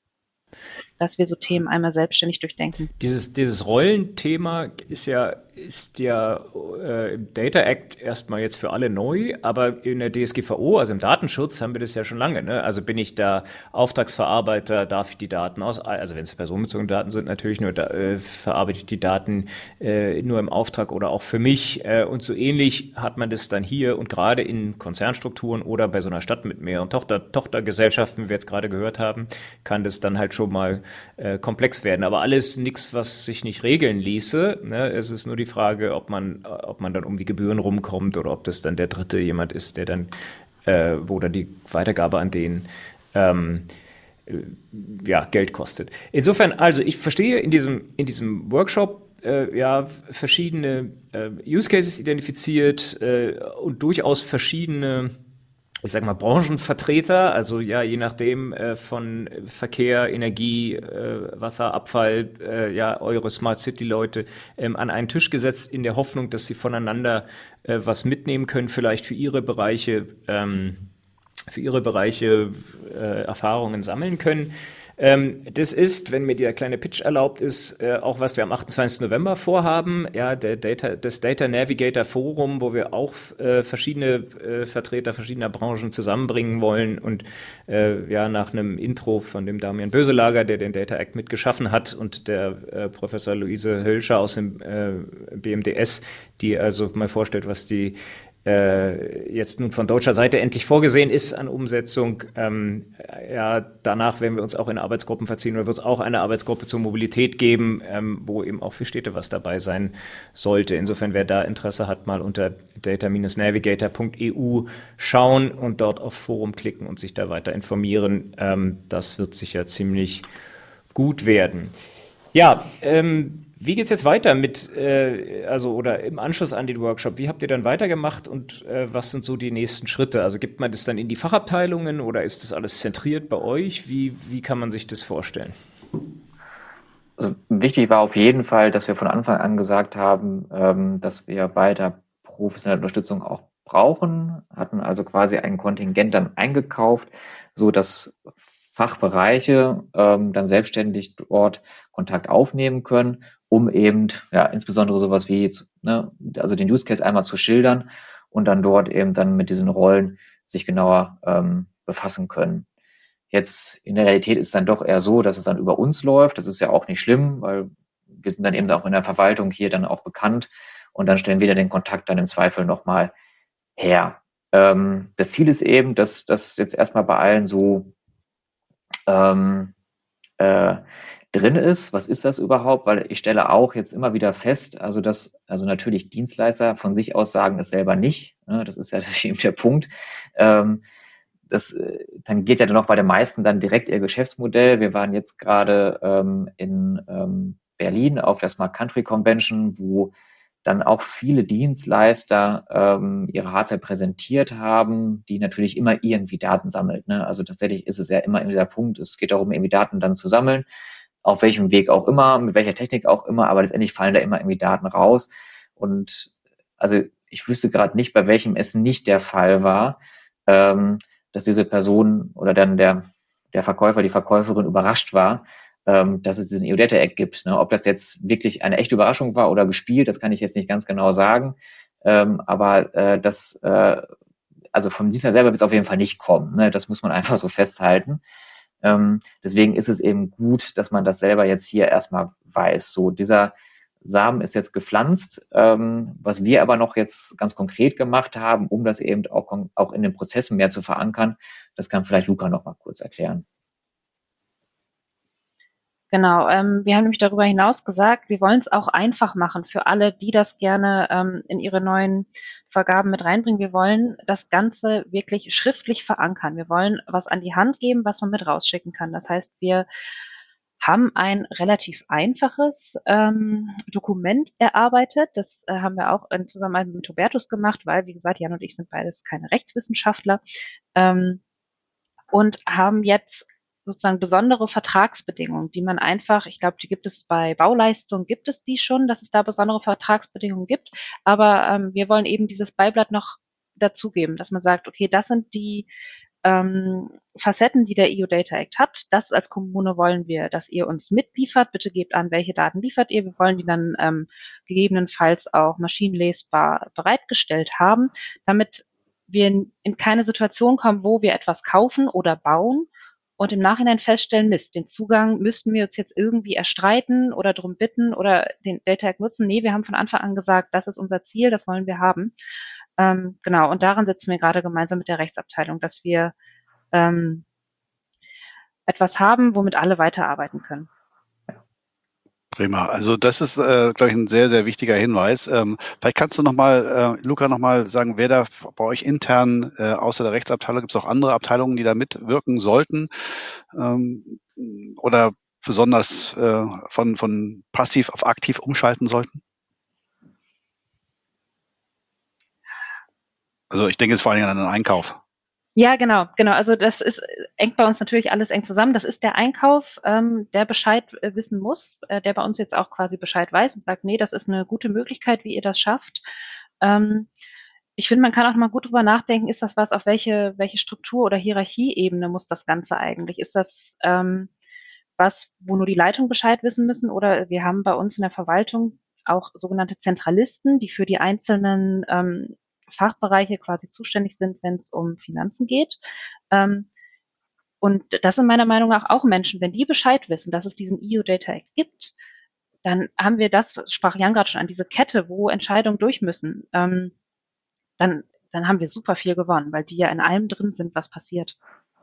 dass wir so Themen einmal selbstständig durchdenken. Dieses, dieses Rollenthema ist ja, ist ja äh, im Data Act erstmal jetzt für alle neu, aber in der D S G V O, also im Datenschutz, haben wir das ja schon lange. Ne? Also bin ich da Auftragsverarbeiter, darf ich die Daten aus, also wenn es personenbezogene Daten sind, natürlich nur, da, äh, verarbeite ich die Daten äh, nur im Auftrag oder auch für mich. Äh, und so ähnlich hat man das dann hier, und gerade in Konzernstrukturen oder bei so einer Stadt mit mehreren Tochter, Tochtergesellschaften, wie wir jetzt gerade gehört haben, kann das dann halt schon mal äh, komplex werden. Aber alles nichts, was sich nicht regeln ließe. Ne? Es ist nur die Frage, ob man, ob man dann um die Gebühren rumkommt, oder ob das dann der Dritte jemand ist, der dann, äh, wo dann die Weitergabe an den ähm, äh, ja, Geld kostet. Insofern, also ich verstehe in diesem, in diesem Workshop äh, ja verschiedene äh, Use Cases identifiziert äh, und durchaus verschiedene, ich sag mal, Branchenvertreter, also ja, je nachdem äh, von Verkehr, Energie, äh, Wasser, Abfall, äh, ja, eure Smart City-Leute ähm, an einen Tisch gesetzt, in der Hoffnung, dass sie voneinander äh, was mitnehmen können, vielleicht für ihre Bereiche, ähm, für ihre Bereiche äh, Erfahrungen sammeln können. Ähm, das ist, wenn mir der kleine Pitch erlaubt ist, äh, auch was wir am achtundzwanzigsten November vorhaben, ja, der Data, das Data Navigator Forum, wo wir auch äh, verschiedene äh, Vertreter verschiedener Branchen zusammenbringen wollen, und äh, ja, nach einem Intro von dem Damian Böselager, der den Data Act mitgeschaffen hat, und der äh, Professor Luise Hölscher aus dem äh, B M D S, die also mal vorstellt, was die jetzt nun von deutscher Seite endlich vorgesehen ist an Umsetzung. Ähm, ja, danach werden wir uns auch in Arbeitsgruppen verziehen, oder wird es auch eine Arbeitsgruppe zur Mobilität geben, ähm, wo eben auch für Städte was dabei sein sollte. Insofern, wer da Interesse hat, mal unter data navigator punkt e u schauen und dort auf Forum klicken und sich da weiter informieren. Ähm, das wird sicher ziemlich gut werden. Ja, ähm, wie geht's jetzt weiter mit, äh, also oder im Anschluss an den Workshop? Wie habt ihr dann weitergemacht, und äh, was sind so die nächsten Schritte? Also gibt man das dann in die Fachabteilungen, oder ist das alles zentriert bei euch? Wie, wie kann man sich das vorstellen? Also wichtig war auf jeden Fall, dass wir von Anfang an gesagt haben, ähm, dass wir weiter professionelle Unterstützung auch brauchen, hatten also quasi ein Kontingent dann eingekauft, so dass Fachbereiche ähm, dann selbstständig dort Kontakt aufnehmen können, um eben ja insbesondere sowas wie jetzt, ne, also den Use Case einmal zu schildern und dann dort eben dann mit diesen Rollen sich genauer ähm, befassen können. Jetzt in der Realität ist es dann doch eher so, dass es dann über uns läuft. Das ist ja auch nicht schlimm, weil wir sind dann eben auch in der Verwaltung hier dann auch bekannt, und dann stellen wir den Kontakt dann im Zweifel nochmal her. Ähm, das Ziel ist eben, dass das jetzt erstmal bei allen so ähm, äh, drin ist. Was ist das überhaupt? Weil ich stelle auch jetzt immer wieder fest, also dass, also natürlich Dienstleister von sich aus sagen es selber nicht. Ne? Das ist ja eben der Punkt. Ähm, das, dann geht ja dann auch bei den meisten dann direkt ihr Geschäftsmodell. Wir waren jetzt gerade ähm, in ähm, Berlin auf der Smart Country Convention, wo dann auch viele Dienstleister ähm, ihre Hardware präsentiert haben, die natürlich immer irgendwie Daten sammelt. Ne? Also tatsächlich ist es ja immer dieser Punkt, es geht darum, irgendwie Daten dann zu sammeln, auf welchem Weg auch immer, mit welcher Technik auch immer, aber letztendlich fallen da immer irgendwie Daten raus. Und also ich wüsste gerade nicht, bei welchem es nicht der Fall war, ähm, dass diese Person oder dann der, der Verkäufer, die Verkäuferin überrascht war, ähm, dass es diesen E U Data Act gibt. Ne? Ob das jetzt wirklich eine echte Überraschung war oder gespielt, das kann ich jetzt nicht ganz genau sagen. Ähm, aber äh, das, äh, also vom Dienstleister selber wird es auf jeden Fall nicht kommen. Ne? Das muss man einfach so festhalten. Ähm, deswegen ist es eben gut, dass man das selber jetzt hier erstmal weiß. So, dieser Samen ist jetzt gepflanzt. Ähm, was wir aber noch jetzt ganz konkret gemacht haben, um das eben auch, auch in den Prozessen mehr zu verankern, das kann vielleicht Luca noch mal kurz erklären. Genau, ähm, wir haben nämlich darüber hinaus gesagt, wir wollen es auch einfach machen für alle, die das gerne ähm, in ihre neuen Vergaben mit reinbringen. Wir wollen das Ganze wirklich schriftlich verankern. Wir wollen was an die Hand geben, was man mit rausschicken kann. Das heißt, wir haben ein relativ einfaches ähm, Dokument erarbeitet. Das äh, haben wir auch in Zusammenarbeit mit Hubertus gemacht, weil, wie gesagt, Jan und ich sind beides keine Rechtswissenschaftler ähm, und haben jetzt sozusagen besondere Vertragsbedingungen, die man einfach, ich glaube, die gibt es bei Bauleistungen, gibt es die schon, dass es da besondere Vertragsbedingungen gibt, aber ähm, wir wollen eben dieses Beiblatt noch dazugeben, dass man sagt, okay, das sind die ähm, Facetten, die der E U Data Act hat. Das als Kommune wollen wir, dass ihr uns mitliefert. Bitte gebt an, welche Daten liefert ihr. Wir wollen die dann ähm, gegebenenfalls auch maschinenlesbar bereitgestellt haben, damit wir in, in keine Situation kommen, wo wir etwas kaufen oder bauen und im Nachhinein feststellen, Mist, den Zugang müssten wir uns jetzt irgendwie erstreiten oder darum bitten oder den Data Act nutzen. Nee, wir haben von Anfang an gesagt, das ist unser Ziel, das wollen wir haben. Ähm, genau, und daran sitzen wir gerade gemeinsam mit der Rechtsabteilung, dass wir ähm, etwas haben, womit alle weiterarbeiten können. Prima. Also das ist, äh, glaube ich, ein sehr, sehr wichtiger Hinweis. Ähm, vielleicht kannst du nochmal, äh, Luca, nochmal sagen, wer da bei euch intern, äh, außer der Rechtsabteilung, gibt es auch andere Abteilungen, die da mitwirken sollten ähm, oder besonders äh, von, von passiv auf aktiv umschalten sollten? Also ich denke jetzt vor allem an den Einkauf. Ja, genau, genau. Also das ist eng bei uns natürlich alles eng zusammen. Das ist der Einkauf, ähm, der Bescheid äh, wissen muss, äh, der bei uns jetzt auch quasi Bescheid weiß und sagt, nee, das ist eine gute Möglichkeit, wie ihr das schafft. Ähm, ich finde, man kann auch mal gut drüber nachdenken, ist das was, auf welche, welche Struktur- oder Hierarchieebene muss das Ganze eigentlich? Ist das ähm, was, wo nur die Leitung Bescheid wissen müssen? Oder wir haben bei uns in der Verwaltung auch sogenannte Zentralisten, die für die einzelnen ähm, Fachbereiche quasi zuständig sind, wenn es um Finanzen geht. Ähm, und das sind meiner Meinung nach auch Menschen, wenn die Bescheid wissen, dass es diesen E U Data Act gibt, dann haben wir das, sprach Jan gerade schon an, diese Kette, wo Entscheidungen durch müssen, ähm, dann, dann haben wir super viel gewonnen, weil die ja in allem drin sind, was passiert.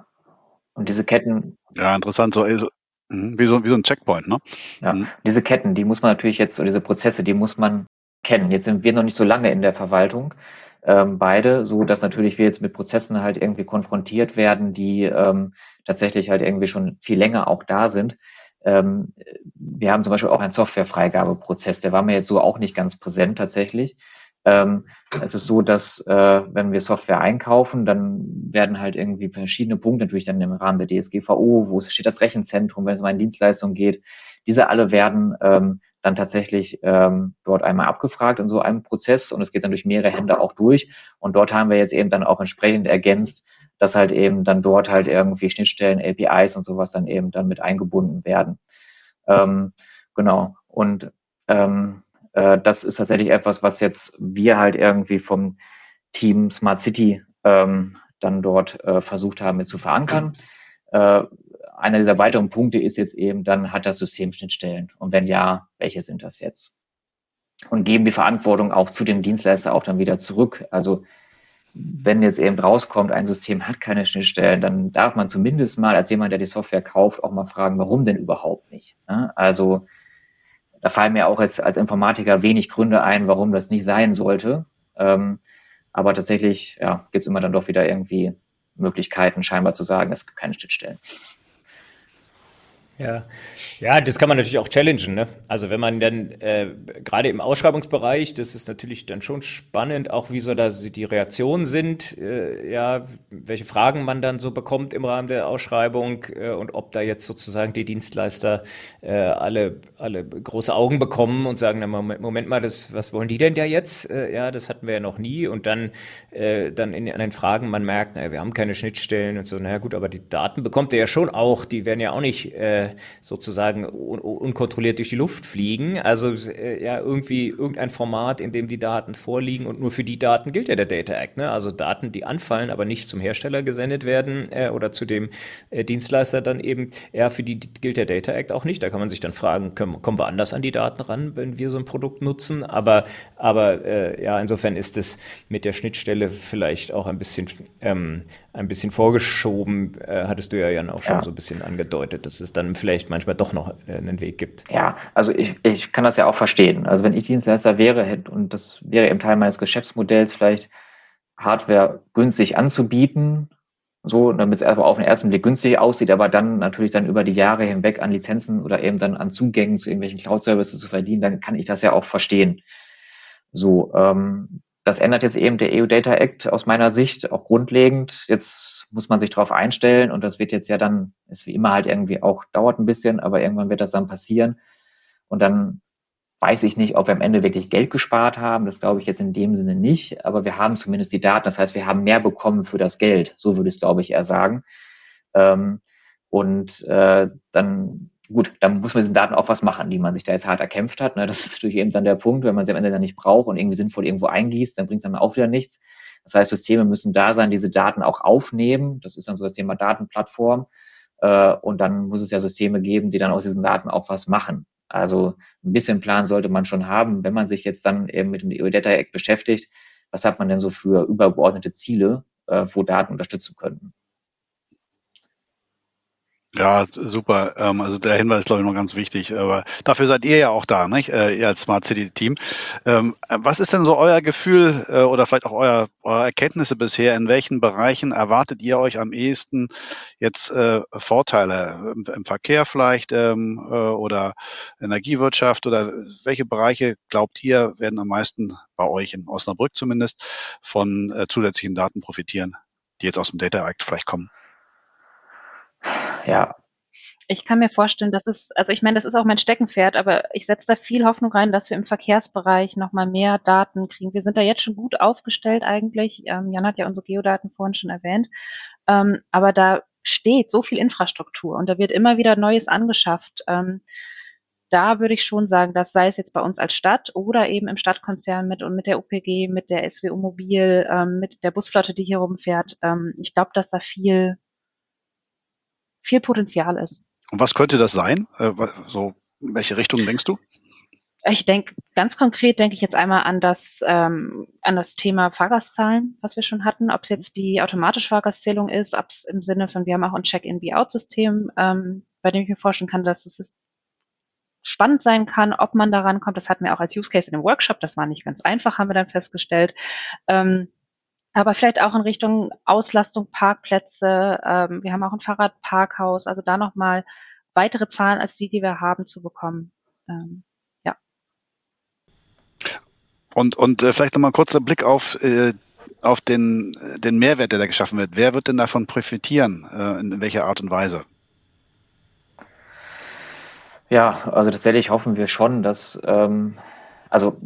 Und diese Ketten. Ja, interessant, so also, wie so, wie so ein Checkpoint, ne? Ja, mhm. Diese Ketten, die muss man natürlich jetzt, oder diese Prozesse, die muss man kennen. Jetzt sind wir noch nicht so lange in der Verwaltung, ähm, beide, so dass natürlich wir jetzt mit Prozessen halt irgendwie konfrontiert werden, die ähm, tatsächlich halt irgendwie schon viel länger auch da sind. Ähm, wir haben zum Beispiel auch einen Softwarefreigabeprozess, der war mir jetzt so auch nicht ganz präsent tatsächlich. Ähm, es ist so, dass äh, wenn wir Software einkaufen, dann werden halt irgendwie verschiedene Punkte natürlich dann im Rahmen der D S G V O, wo steht das Rechenzentrum, wenn es um eine Dienstleistung geht, diese alle werden ähm, dann tatsächlich ähm, dort einmal abgefragt in so einem Prozess und es geht dann durch mehrere Hände auch durch und dort haben wir jetzt eben dann auch entsprechend ergänzt, dass halt eben dann dort halt irgendwie Schnittstellen, A P Is und sowas dann eben dann mit eingebunden werden. Ähm, genau. Und ähm, äh, das ist tatsächlich etwas, was jetzt wir halt irgendwie vom Team Smart City ähm, dann dort äh, versucht haben mit zu verankern. Äh, einer dieser weiteren Punkte ist jetzt eben, dann hat das System Schnittstellen. Und wenn ja, welche sind das jetzt? Und geben die Verantwortung auch zu dem Dienstleister auch dann wieder zurück. Also wenn jetzt eben rauskommt, ein System hat keine Schnittstellen, dann darf man zumindest mal als jemand, der die Software kauft, auch mal fragen, warum denn überhaupt nicht? Also da fallen mir auch jetzt als Informatiker wenig Gründe ein, warum das nicht sein sollte. Aber tatsächlich ja, gibt es immer dann doch wieder irgendwie Möglichkeiten, scheinbar zu sagen, es gibt keine Schnittstellen. Ja, ja, das kann man natürlich auch challengen, ne? Also wenn man dann äh, gerade im Ausschreibungsbereich, das ist natürlich dann schon spannend, auch wie so da so die Reaktionen sind, äh, ja, welche Fragen man dann so bekommt im Rahmen der Ausschreibung äh, und ob da jetzt sozusagen die Dienstleister äh, alle alle große Augen bekommen und sagen, na, Moment, Moment mal, das, was wollen die denn da jetzt? Äh, ja, das hatten wir ja noch nie und dann äh, dann in, an den Fragen man merkt, naja, wir haben keine Schnittstellen und so, naja gut, aber die Daten bekommt ihr ja schon auch, die werden ja auch nicht äh, sozusagen un unkontrolliert durch die Luft fliegen. Also äh, ja, irgendwie irgendein Format, in dem die Daten vorliegen und nur für die Daten gilt ja der Data Act. Ne? Also Daten, die anfallen, aber nicht zum Hersteller gesendet werden äh, oder zu dem äh, Dienstleister dann eben, ja, für die gilt der Data Act auch nicht. Da kann man sich dann fragen, können, kommen wir anders an die Daten ran, wenn wir so ein Produkt nutzen? Aber, aber äh, ja, insofern ist es mit der Schnittstelle vielleicht auch ein bisschen, ähm, ein bisschen vorgeschoben, äh, hattest du ja Jan auch schon Ja. so ein bisschen angedeutet, dass es dann vielleicht manchmal doch noch äh, einen Weg gibt. Ja, also ich, ich kann das ja auch verstehen. Also wenn ich Dienstleister wäre hätte, und das wäre eben Teil meines Geschäftsmodells, vielleicht Hardware günstig anzubieten, so, damit es einfach auf den ersten Blick günstig aussieht, aber dann natürlich dann über die Jahre hinweg an Lizenzen oder eben dann an Zugängen zu irgendwelchen Cloud-Services zu verdienen, dann kann ich das ja auch verstehen. So, ähm, das ändert jetzt eben der E U Data Act aus meiner Sicht auch grundlegend. Jetzt muss man sich darauf einstellen und das wird jetzt ja dann, ist wie immer halt irgendwie auch, dauert ein bisschen, aber irgendwann wird das dann passieren. Und dann weiß ich nicht, ob wir am Ende wirklich Geld gespart haben. Das glaube ich jetzt in dem Sinne nicht, aber wir haben zumindest die Daten. Das heißt, wir haben mehr bekommen für das Geld. So würde ich es, glaube ich, eher sagen. Ähm, und äh, dann, gut, dann muss man mit diesen Daten auch was machen, die man sich da jetzt hart erkämpft hat. Ne? Das ist natürlich eben dann der Punkt, wenn man sie am Ende dann nicht braucht und irgendwie sinnvoll irgendwo eingießt, dann bringt es dann auch wieder nichts. Das heißt, Systeme müssen da sein, diese Daten auch aufnehmen. Das ist dann so das Thema Datenplattform. Äh, und dann muss es ja Systeme geben, die dann aus diesen Daten auch was machen. Also ein bisschen Plan sollte man schon haben, wenn man sich jetzt dann eben mit dem E U Data Act beschäftigt. Was hat man denn so für übergeordnete Ziele, äh, wo Daten unterstützen könnten? Ja, super. Ähm, also der Hinweis ist, glaube ich, noch ganz wichtig. Aber dafür seid ihr ja auch da, nicht? Äh, ihr als Smart City Team. Ähm, was ist denn so euer Gefühl äh, oder vielleicht auch euer, eure Erkenntnisse bisher? In welchen Bereichen erwartet ihr euch am ehesten jetzt äh, Vorteile? Im, Im Verkehr vielleicht ähm, äh, oder Energiewirtschaft? Oder welche Bereiche, glaubt ihr, werden am meisten bei euch in Osnabrück zumindest von äh, zusätzlichen Daten profitieren, die jetzt aus dem Data Act vielleicht kommen? Ja, Ich kann mir vorstellen, dass es, also ich meine, das ist auch mein Steckenpferd, aber ich setze da viel Hoffnung rein, dass wir im Verkehrsbereich nochmal mehr Daten kriegen. Wir sind da jetzt schon gut aufgestellt eigentlich. Ähm, Jan hat ja unsere Geodaten vorhin schon erwähnt. Ähm, aber da steht so viel Infrastruktur und da wird immer wieder Neues angeschafft. Ähm, da würde ich schon sagen, dass sei es jetzt bei uns als Stadt oder eben im Stadtkonzern mit und mit der U P G, mit der S W U Mobil, ähm, mit der Busflotte, die hier rumfährt. Ähm, ich glaube, dass da viel, viel Potenzial ist. Und was könnte das sein? Äh, so, in welche Richtung denkst du? Ich denke, ganz konkret denke ich jetzt einmal an das, ähm, an das Thema Fahrgastzahlen, was wir schon hatten, ob es jetzt die automatische Fahrgastzählung ist, ob es im Sinne von, wir haben auch ein Check-in-Be-out-System, ähm, bei dem ich mir vorstellen kann, dass es spannend sein kann, ob man daran kommt. Das hatten wir auch als Use Case in dem Workshop, das war nicht ganz einfach, haben wir dann festgestellt. Ähm, aber vielleicht auch in Richtung Auslastung, Parkplätze. Ähm, wir haben auch ein Fahrradparkhaus, also da nochmal weitere Zahlen als die, die wir haben, zu bekommen. Ähm, ja. Und, und äh, vielleicht nochmal ein kurzer Blick auf, äh, auf den, den Mehrwert, der da geschaffen wird. Wer wird denn davon profitieren? Äh, in, in welcher Art und Weise? Ja, also tatsächlich hoffen wir schon, dass, ähm, also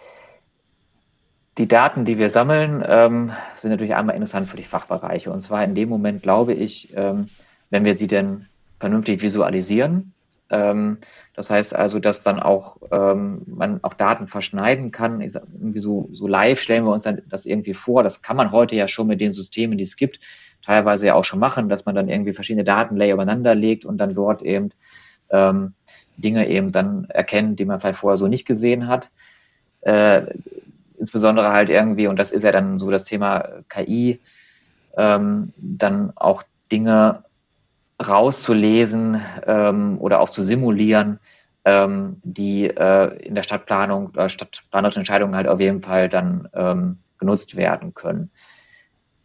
die Daten, die wir sammeln, ähm, sind natürlich einmal interessant für die Fachbereiche. Und zwar in dem Moment, glaube ich, ähm, wenn wir sie denn vernünftig visualisieren. Ähm, das heißt also, dass dann auch ähm, man auch Daten verschneiden kann. Ich sag, irgendwie so, so live stellen wir uns dann das irgendwie vor. Das kann man heute ja schon mit den Systemen, die es gibt, teilweise ja auch schon machen, dass man dann irgendwie verschiedene Datenlayer übereinander legt und dann dort eben ähm, Dinge eben dann erkennt, die man vielleicht vorher so nicht gesehen hat. Äh, insbesondere halt irgendwie, und das ist ja dann so das Thema K I, ähm, dann auch Dinge rauszulesen ähm, oder auch zu simulieren, ähm, die äh, in der Stadtplanung oder stadtplanerischen Entscheidungen halt auf jeden Fall dann ähm, genutzt werden können.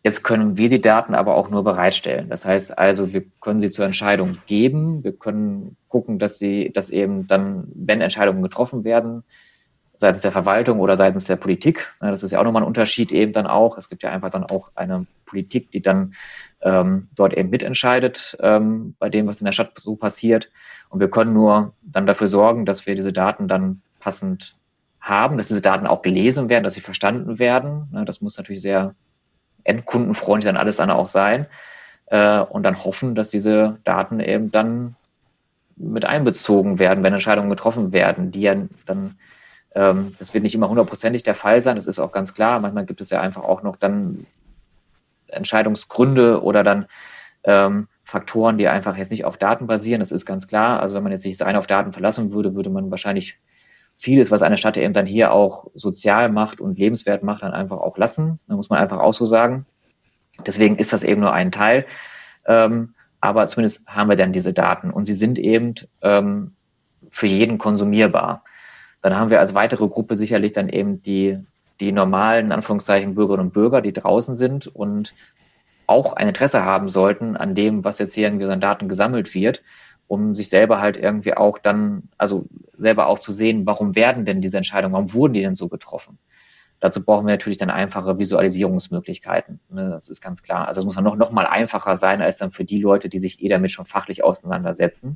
Jetzt können wir die Daten aber auch nur bereitstellen. Das heißt also, wir können sie zur Entscheidung geben. Wir können gucken, dass sie, dass eben dann, wenn Entscheidungen getroffen werden, seitens der Verwaltung oder seitens der Politik, das ist ja auch nochmal ein Unterschied eben dann auch. Es gibt ja einfach dann auch eine Politik, die dann ähm, dort eben mitentscheidet ähm, bei dem, was in der Stadt so passiert. Und wir können nur dann dafür sorgen, dass wir diese Daten dann passend haben, dass diese Daten auch gelesen werden, dass sie verstanden werden. Das muss natürlich sehr endkundenfreundlich dann alles dann auch sein, äh, und dann hoffen, dass diese Daten eben dann mit einbezogen werden, wenn Entscheidungen getroffen werden, die ja dann, ähm, das wird nicht immer hundertprozentig der Fall sein, das ist auch ganz klar, manchmal gibt es ja einfach auch noch dann Entscheidungsgründe oder dann ähm, Faktoren, die einfach jetzt nicht auf Daten basieren, das ist ganz klar, also wenn man jetzt sich rein auf Daten verlassen würde, würde man wahrscheinlich vieles, was eine Stadt eben dann hier auch sozial macht und lebenswert macht, dann einfach auch lassen. Da muss man einfach auch so sagen. Deswegen ist das eben nur ein Teil. Ähm, aber zumindest haben wir dann diese Daten und sie sind eben ähm, für jeden konsumierbar. Dann haben wir als weitere Gruppe sicherlich dann eben die, die normalen, in Anführungszeichen, Bürgerinnen und Bürger, die draußen sind und auch ein Interesse haben sollten an dem, was jetzt hier in unseren Daten gesammelt wird, um sich selber halt irgendwie auch dann, also selber auch zu sehen, warum werden denn diese Entscheidungen, warum wurden die denn so getroffen? Dazu brauchen wir natürlich dann einfache Visualisierungsmöglichkeiten. Ne? Das ist ganz klar. Also es muss dann noch, noch mal einfacher sein, als dann für die Leute, die sich eh damit schon fachlich auseinandersetzen.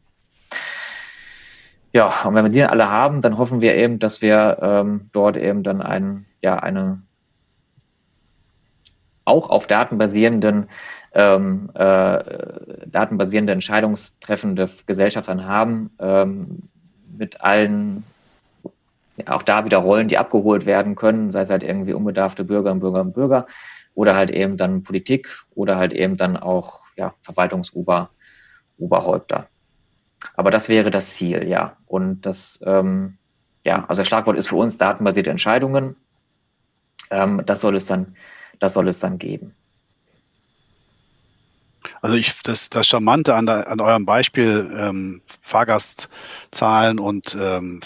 Ja, und wenn wir die alle haben, dann hoffen wir eben, dass wir ähm, dort eben dann ein, ja, eine auch auf Daten basierenden Ähm, äh, datenbasierende entscheidungstreffende Gesellschaft dann haben, ähm, mit allen, ja, auch da wieder Rollen, die abgeholt werden können, sei es halt irgendwie unbedarfte Bürgerinnen, Bürger und Bürger oder halt eben dann Politik oder halt eben dann auch ja, Verwaltungsoberhäupter. Aber das wäre das Ziel, ja. Und das, ähm, ja, also das Schlagwort ist für uns datenbasierte Entscheidungen. Ähm, das soll es dann, das soll es dann geben. Also ich, das, das Charmante an, der, an eurem Beispiel ähm, Fahrgastzahlen und ähm,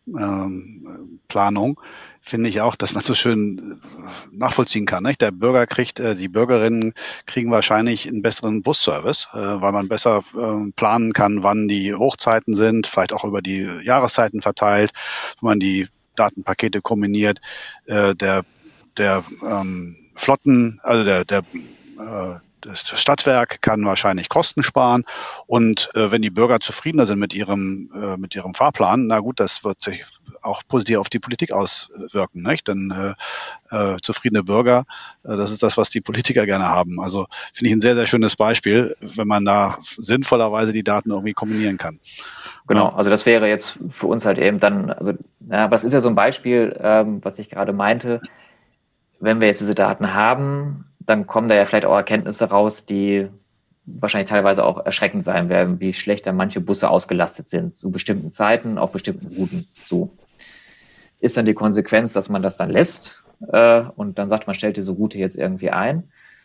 Fahrplanung ähm, finde ich auch, dass man so schön nachvollziehen kann. Nicht? Der Bürger kriegt, äh, die Bürgerinnen kriegen wahrscheinlich einen besseren Busservice, äh, weil man besser äh, planen kann, wann die Hochzeiten sind, vielleicht auch über die Jahreszeiten verteilt, wenn man die Datenpakete kombiniert. Äh, der der ähm, Flotten, also der der äh, Das Stadtwerk kann wahrscheinlich Kosten sparen und äh, wenn die Bürger zufriedener sind mit ihrem äh, mit ihrem Fahrplan, na gut, das wird sich auch positiv auf die Politik auswirken, nicht? Denn äh, äh, zufriedene Bürger, äh, das ist das, was die Politiker gerne haben. Also finde ich ein sehr, sehr schönes Beispiel, wenn man da sinnvollerweise die Daten irgendwie kombinieren kann. Genau, also das wäre jetzt für uns halt eben dann, also ja, aber das ist ja so ein Beispiel, ähm, was ich gerade meinte, wenn wir jetzt diese Daten haben, dann kommen da ja vielleicht auch Erkenntnisse raus, die wahrscheinlich teilweise auch erschreckend sein werden, wie schlechter manche Busse ausgelastet sind, zu bestimmten Zeiten, auf bestimmten Routen. So ist dann die Konsequenz, dass man das dann lässt äh, und dann sagt, man stellt diese Route jetzt irgendwie ein.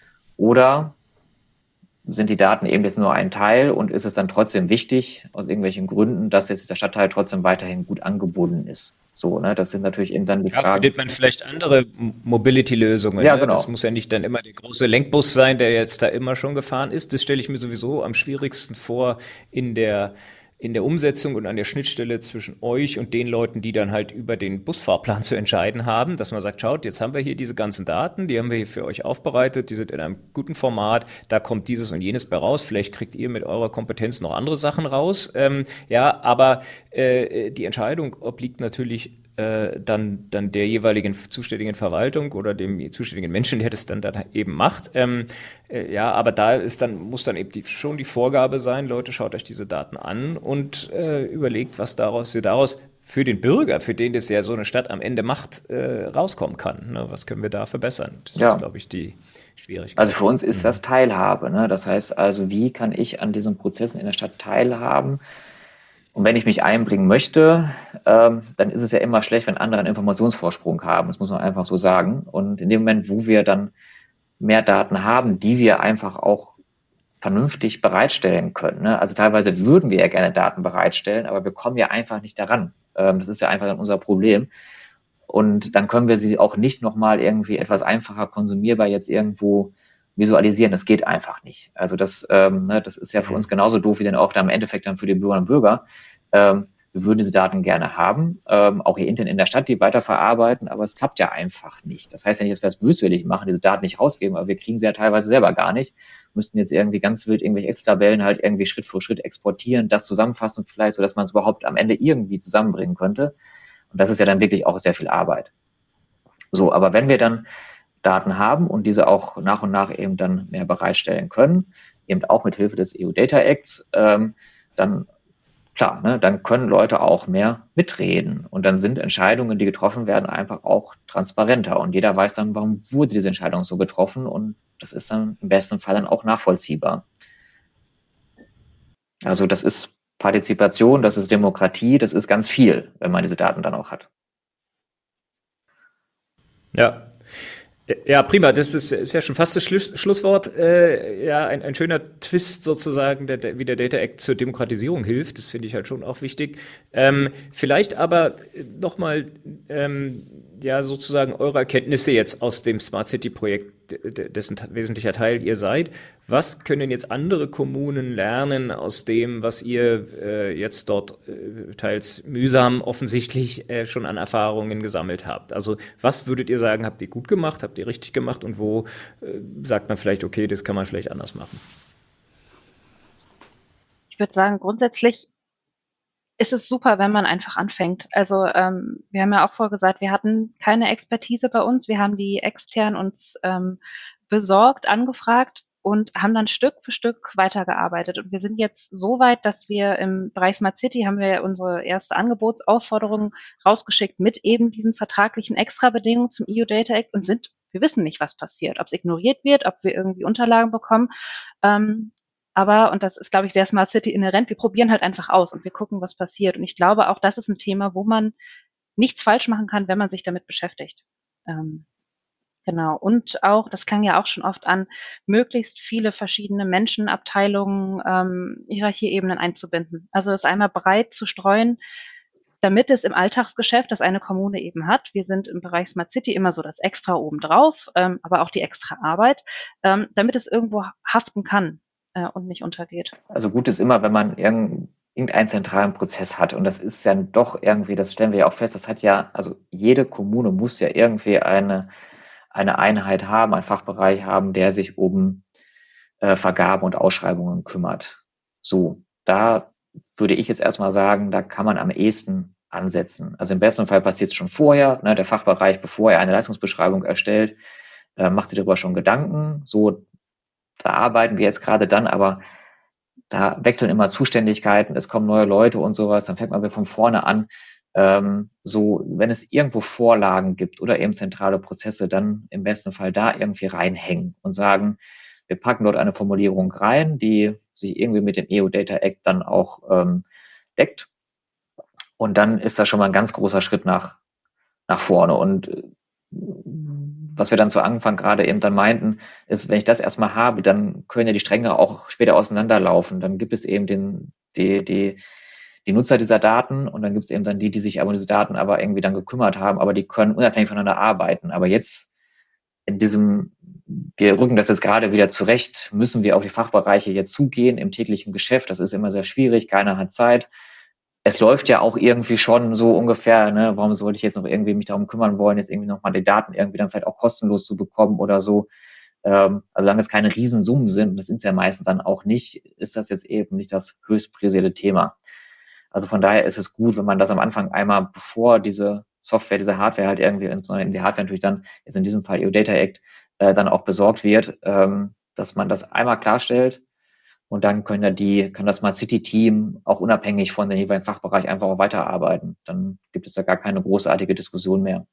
Oder sind die Daten eben jetzt nur ein Teil und ist es dann trotzdem wichtig, aus irgendwelchen Gründen, dass jetzt der Stadtteil trotzdem weiterhin gut angebunden ist? So, ne, das sind natürlich eben dann die Ja, Fragen. findet man vielleicht andere Mobility-Lösungen. Ja, ne? genau. Das muss ja nicht dann immer der große Lenkbus sein, der jetzt da immer schon gefahren ist. Das stelle ich mir sowieso am schwierigsten vor in der, in der Umsetzung und an der Schnittstelle zwischen euch und den Leuten, die dann halt über den Busfahrplan zu entscheiden haben, dass man sagt, schaut, jetzt haben wir hier diese ganzen Daten, die haben wir hier für euch aufbereitet, die sind in einem guten Format, da kommt dieses und jenes bei raus, vielleicht kriegt ihr mit eurer Kompetenz noch andere Sachen raus, ähm, ja, aber äh, die Entscheidung obliegt natürlich äh, dann, dann der jeweiligen zuständigen Verwaltung oder dem zuständigen Menschen, der das dann, dann eben macht. Ähm, äh, ja, aber da ist dann, muss dann eben die, schon die Vorgabe sein, Leute, schaut euch diese Daten an und äh, überlegt, was daraus, ihr daraus für den Bürger, für den das ja so eine Stadt am Ende macht, äh, rauskommen kann. Ne? Was können wir da verbessern? Das Ja. ist, glaube ich, die Schwierigkeit. Also für uns ist das Teilhabe. Ne? Das heißt also, wie kann ich an diesen Prozessen in der Stadt teilhaben? Und wenn ich mich einbringen möchte, ähm, dann ist es ja immer schlecht, wenn andere einen Informationsvorsprung haben. Das muss man einfach so sagen. Und in dem Moment, wo wir dann mehr Daten haben, die wir einfach auch vernünftig bereitstellen können. Ne? Also teilweise würden wir ja gerne Daten bereitstellen, aber wir kommen ja einfach nicht daran. Ähm, das ist ja einfach dann unser Problem. Und dann können wir sie auch nicht nochmal irgendwie etwas einfacher konsumierbar jetzt irgendwo visualisieren. Das geht einfach nicht. Also das, ähm, ne, das ist ja für uns genauso doof, wie dann auch dann im Endeffekt dann für die Bürgerinnen und Bürger. Ähm, wir würden diese Daten gerne haben, ähm, auch hier intern in der Stadt, die weiterverarbeiten, aber es klappt ja einfach nicht. Das heißt ja nicht, dass wir es böswillig machen, diese Daten nicht rausgeben, aber wir kriegen sie ja teilweise selber gar nicht. Müssten jetzt irgendwie ganz wild irgendwelche Excel-Tabellen halt irgendwie Schritt für Schritt exportieren, das zusammenfassen vielleicht, sodass man es überhaupt am Ende irgendwie zusammenbringen könnte. Und das ist ja dann wirklich auch sehr viel Arbeit. So, aber wenn wir dann Daten haben und diese auch nach und nach eben dann mehr bereitstellen können, eben auch mit Hilfe des E U Data Acts, ähm, dann klar, ne, dann können Leute auch mehr mitreden und dann sind Entscheidungen, die getroffen werden, einfach auch transparenter und jeder weiß dann, warum wurde diese Entscheidung so getroffen und das ist dann im besten Fall dann auch nachvollziehbar. Also das ist Partizipation, das ist Demokratie, das ist ganz viel, wenn man diese Daten dann auch hat. Ja. Ja, prima. Das ist, ist ja schon fast das Schluss, Schlusswort. Äh, ja, ein, ein schöner Twist sozusagen, der, der, wie der Data Act zur Demokratisierung hilft. Das finde ich halt schon auch wichtig. Ähm, vielleicht aber nochmal, ähm, ja, sozusagen eure Erkenntnisse jetzt aus dem Smart City Projekt, dessen wesentlicher Teil ihr seid. Was können jetzt andere Kommunen lernen aus dem, was ihr äh, jetzt dort äh, teils mühsam offensichtlich äh, schon an Erfahrungen gesammelt habt? Also was würdet ihr sagen, habt ihr gut gemacht, habt ihr richtig gemacht und wo äh, sagt man vielleicht, okay, das kann man vielleicht anders machen? Ich würde sagen, grundsätzlich ist es super, wenn man einfach anfängt. Also ähm, wir haben ja auch vorher gesagt, wir hatten keine Expertise bei uns. Wir haben die extern uns ähm, besorgt, angefragt und haben dann Stück für Stück weitergearbeitet. Und wir sind jetzt so weit, dass wir im Bereich Smart City haben wir unsere erste Angebotsaufforderung rausgeschickt mit eben diesen vertraglichen Extrabedingungen zum E U Data Act und sind, wir wissen nicht, was passiert, ob es ignoriert wird, ob wir irgendwie Unterlagen bekommen. Ähm, Aber, und das ist, glaube ich, sehr Smart City inhärent, wir probieren halt einfach aus und wir gucken, was passiert. Und ich glaube, auch das ist ein Thema, wo man nichts falsch machen kann, wenn man sich damit beschäftigt. Ähm, genau. Und auch, das klang ja auch schon oft an, möglichst viele verschiedene Menschen, Abteilungen, ähm, Hierarchieebenen einzubinden. Also es einmal breit zu streuen, damit es im Alltagsgeschäft, das eine Kommune eben hat, wir sind im Bereich Smart City immer so das Extra obendrauf, ähm, aber auch die extra Arbeit, ähm, damit es irgendwo haften kann und nicht untergeht. Also gut ist immer, wenn man irgendeinen zentralen Prozess hat und das ist ja doch irgendwie, das stellen wir ja auch fest, das hat ja, also jede Kommune muss ja irgendwie eine, eine Einheit haben, einen Fachbereich haben, der sich um äh, Vergaben und Ausschreibungen kümmert. So, da würde ich jetzt erstmal sagen, da kann man am ehesten ansetzen. Also im besten Fall passiert es schon vorher, ne, der Fachbereich, bevor er eine Leistungsbeschreibung erstellt, äh, macht sich darüber schon Gedanken, so. Da arbeiten wir jetzt gerade dann, aber da wechseln immer Zuständigkeiten, es kommen neue Leute und sowas, dann fängt man wieder von vorne an. Ähm, so, wenn es irgendwo Vorlagen gibt oder eben zentrale Prozesse, dann im besten Fall da irgendwie reinhängen und sagen, wir packen dort eine Formulierung rein, die sich irgendwie mit dem E U Data Act dann auch ähm, deckt. Und dann ist das schon mal ein ganz großer Schritt nach, nach vorne. Und was wir dann zu Anfang gerade eben dann meinten, ist, wenn ich das erstmal habe, dann können ja die Stränge auch später auseinanderlaufen. Dann gibt es eben den, die, die, die Nutzer dieser Daten und dann gibt es eben dann die, die sich aber um diese Daten aber irgendwie dann gekümmert haben, aber die können unabhängig voneinander arbeiten. Aber jetzt in diesem, wir rücken das jetzt gerade wieder zurecht, müssen wir auf die Fachbereiche jetzt zugehen im täglichen Geschäft. Das ist immer sehr schwierig, keiner hat Zeit. Es läuft ja auch irgendwie schon so ungefähr, ne, warum sollte ich jetzt noch irgendwie mich darum kümmern wollen, jetzt irgendwie nochmal die Daten irgendwie dann vielleicht auch kostenlos zu bekommen oder so. Ähm, also solange es keine Riesensummen sind, und das sind es ja meistens dann auch nicht, ist das jetzt eben nicht das höchst priorisierte Thema. Also von daher ist es gut, wenn man das am Anfang einmal, bevor diese Software, diese Hardware halt irgendwie, insbesondere die Hardware natürlich dann, jetzt in diesem Fall E U Data Act, äh, dann auch besorgt wird, ähm, dass man das einmal klarstellt. Und dann können ja die, kann das Smart City Team auch unabhängig von dem jeweiligen Fachbereich einfach auch weiterarbeiten. Dann gibt es da gar keine großartige Diskussion mehr.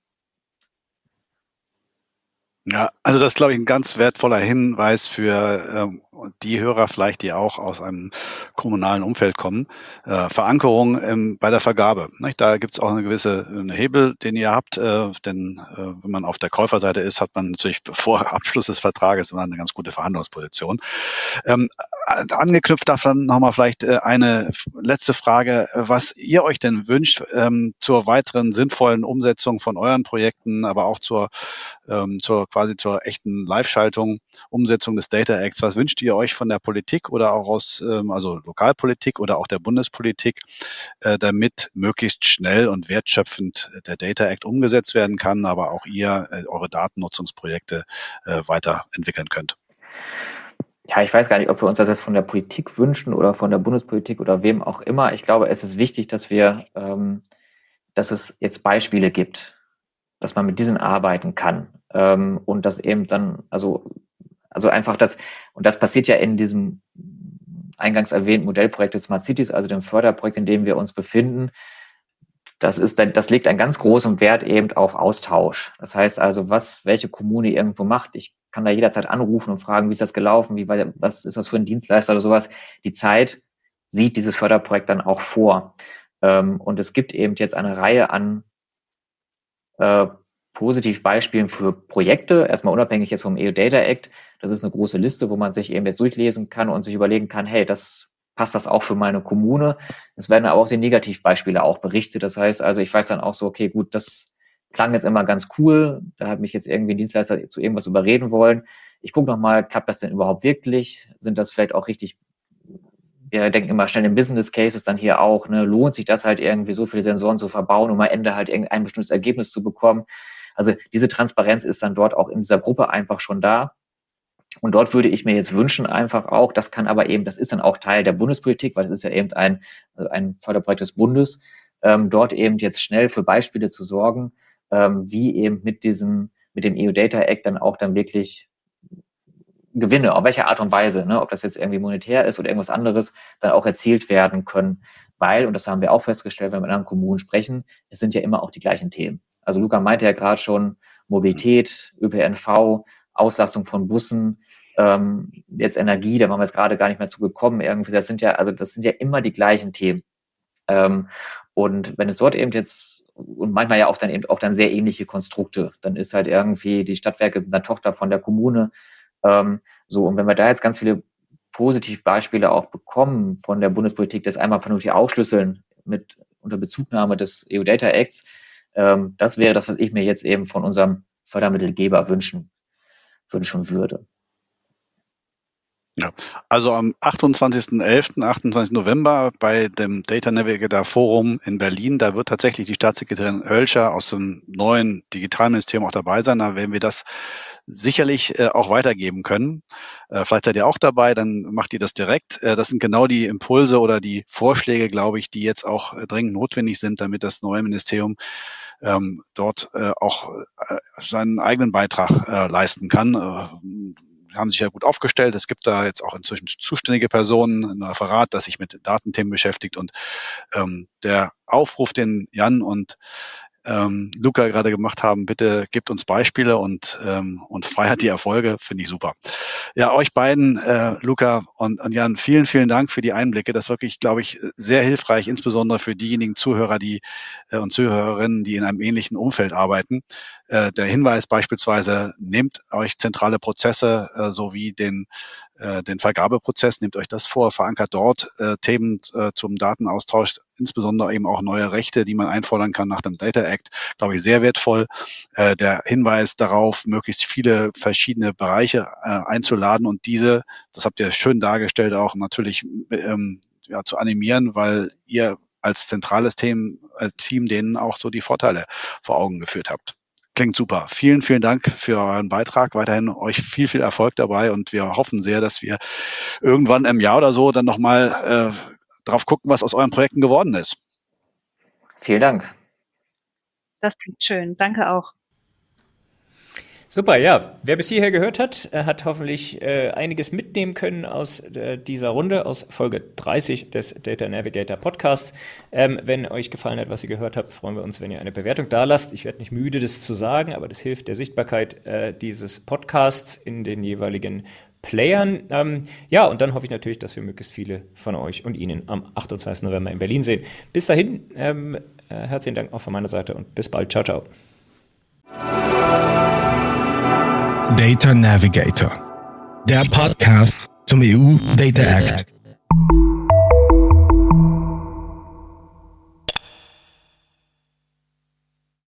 Ja, also das ist, glaube ich, ein ganz wertvoller Hinweis für ähm, die Hörer vielleicht, die auch aus einem kommunalen Umfeld kommen. Äh, Verankerung ähm, bei der Vergabe. Nicht? Da gibt es auch eine gewisse eine Hebel, den ihr habt, äh, denn äh, wenn man auf der Käuferseite ist, hat man natürlich vor Abschluss des Vertrages immer eine ganz gute Verhandlungsposition. Ähm, angeknüpft davon nochmal vielleicht äh, eine letzte Frage, was ihr euch denn wünscht ähm, zur weiteren sinnvollen Umsetzung von euren Projekten, aber auch zur, ähm, zur quasi zur echten Live-Schaltung, Umsetzung des Data Acts. Was wünscht ihr euch von der Politik oder auch aus, ähm, also Lokalpolitik oder auch der Bundespolitik, äh, damit möglichst schnell und wertschöpfend der Data Act umgesetzt werden kann, aber auch ihr äh, eure Datennutzungsprojekte äh, weiterentwickeln könnt? Ja, ich weiß gar nicht, ob wir uns das jetzt von der Politik wünschen oder von der Bundespolitik oder wem auch immer. Ich glaube, es ist wichtig, dass wir, ähm, dass es jetzt Beispiele gibt, dass man mit diesen arbeiten kann ähm, und das eben dann, also, also einfach das, und das passiert ja in diesem eingangs erwähnten Modellprojekt des Smart Cities, also dem Förderprojekt, in dem wir uns befinden. Das ist, das legt einen ganz großen Wert eben auf Austausch. Das heißt also, was, welche Kommune irgendwo macht. Ich kann da jederzeit anrufen und fragen, wie ist das gelaufen? Wie war, was ist das für ein Dienstleister oder sowas? Die Zeit sieht dieses Förderprojekt dann auch vor. Und es gibt eben jetzt eine Reihe an äh, Positivbeispielen für Projekte. Erstmal unabhängig jetzt vom E U Data Act. Das ist eine große Liste, wo man sich eben jetzt durchlesen kann und sich überlegen kann, hey, das passt das auch für meine Kommune? Es werden aber auch die Negativbeispiele auch berichtet. Das heißt also, ich weiß dann auch so, okay, gut, das klang jetzt immer ganz cool. Da hat mich jetzt irgendwie ein Dienstleister zu irgendwas überreden wollen. Ich gucke nochmal, klappt das denn überhaupt wirklich? Sind das vielleicht auch richtig, wir denken immer schnell in Business Cases dann hier auch, ne, lohnt sich das halt irgendwie so viele Sensoren zu verbauen, um am Ende halt irgendein bestimmtes Ergebnis zu bekommen? Also diese Transparenz ist dann dort auch in dieser Gruppe einfach schon da. Und dort würde ich mir jetzt wünschen einfach auch, das kann aber eben, das ist dann auch Teil der Bundespolitik, weil das ist ja eben ein, ein Förderprojekt des Bundes, ähm, dort eben jetzt schnell für Beispiele zu sorgen, ähm, wie eben mit diesem, mit dem E U Data Act dann auch dann wirklich Gewinne, auf welche Art und Weise, ne, ob das jetzt irgendwie monetär ist oder irgendwas anderes, dann auch erzielt werden können. Weil, und das haben wir auch festgestellt, wenn wir mit anderen Kommunen sprechen, es sind ja immer auch die gleichen Themen. Also Luca meinte ja gerade schon, Mobilität, Ö P N V, Auslastung von Bussen, ähm, jetzt Energie, da waren wir jetzt gerade gar nicht mehr zu gekommen. Irgendwie, das sind ja, also das sind ja immer die gleichen Themen. Ähm, und wenn es dort eben jetzt, und manchmal ja auch dann eben auch dann sehr ähnliche Konstrukte, dann ist halt irgendwie, die Stadtwerke sind dann Tochter von der Kommune. Ähm, so, und wenn wir da jetzt ganz viele Positivbeispiele auch bekommen von der Bundespolitik, das einmal vernünftig aufschlüsseln mit unter Bezugnahme des E U Data Acts, ähm, das wäre das, was ich mir jetzt eben von unserem Fördermittelgeber wünschen wünschen würde. Ja, also am achtundzwanzigsten elften, achtundzwanzigsten November bei dem Data Navigator Forum in Berlin, da wird tatsächlich die Staatssekretärin Oelscher aus dem neuen Digitalministerium auch dabei sein. Da werden wir das sicherlich äh, auch weitergeben können. Äh, vielleicht seid ihr auch dabei, dann macht ihr das direkt. Äh, das sind genau die Impulse oder die Vorschläge, glaube ich, die jetzt auch äh, dringend notwendig sind, damit das neue Ministerium ähm, dort äh, auch äh, seinen eigenen Beitrag äh, leisten kann. Äh, haben sich ja gut aufgestellt. Es gibt da jetzt auch inzwischen zuständige Personen, ein Referat, das sich mit Datenthemen beschäftigt. Und ähm, der Aufruf, den Jan und ähm, Luca gerade gemacht haben, bitte gebt uns Beispiele und ähm, und feiert die Erfolge, finde ich super. Ja, euch beiden, äh, Luca und, und Jan, vielen, vielen Dank für die Einblicke. Das ist wirklich, glaube ich, sehr hilfreich, insbesondere für diejenigen Zuhörer, die äh, und Zuhörerinnen, die in einem ähnlichen Umfeld arbeiten. Äh, der Hinweis beispielsweise, nehmt euch zentrale Prozesse äh, sowie den äh, den Vergabeprozess, nehmt euch das vor, verankert dort äh, Themen äh, zum Datenaustausch, insbesondere eben auch neue Rechte, die man einfordern kann nach dem Data Act, glaube ich, sehr wertvoll. Äh, der Hinweis darauf, möglichst viele verschiedene Bereiche äh, einzuladen und diese, das habt ihr schön dargestellt, auch natürlich ähm, ja, zu animieren, weil ihr als zentrales Team, äh, Team denen auch so die Vorteile vor Augen geführt habt. Klingt super. Vielen, vielen Dank für euren Beitrag. Weiterhin euch viel, viel Erfolg dabei und wir hoffen sehr, dass wir irgendwann im Jahr oder so dann nochmal äh, drauf gucken, was aus euren Projekten geworden ist. Vielen Dank. Das klingt schön. Danke auch. Super, ja. Wer bis hierher gehört hat, hat hoffentlich äh, einiges mitnehmen können aus äh, dieser Runde, aus Folge dreißig des Data Navigator Podcasts. Ähm, wenn euch gefallen hat, was ihr gehört habt, freuen wir uns, wenn ihr eine Bewertung da lasst. Ich werde nicht müde, das zu sagen, aber das hilft der Sichtbarkeit äh, dieses Podcasts in den jeweiligen Playern. Ähm, ja, und dann hoffe ich natürlich, dass wir möglichst viele von euch und Ihnen am achtundzwanzigsten November in Berlin sehen. Bis dahin, ähm, äh, herzlichen Dank auch von meiner Seite und bis bald. Ciao, ciao. Data Navigator, der Podcast zum E U Data Act.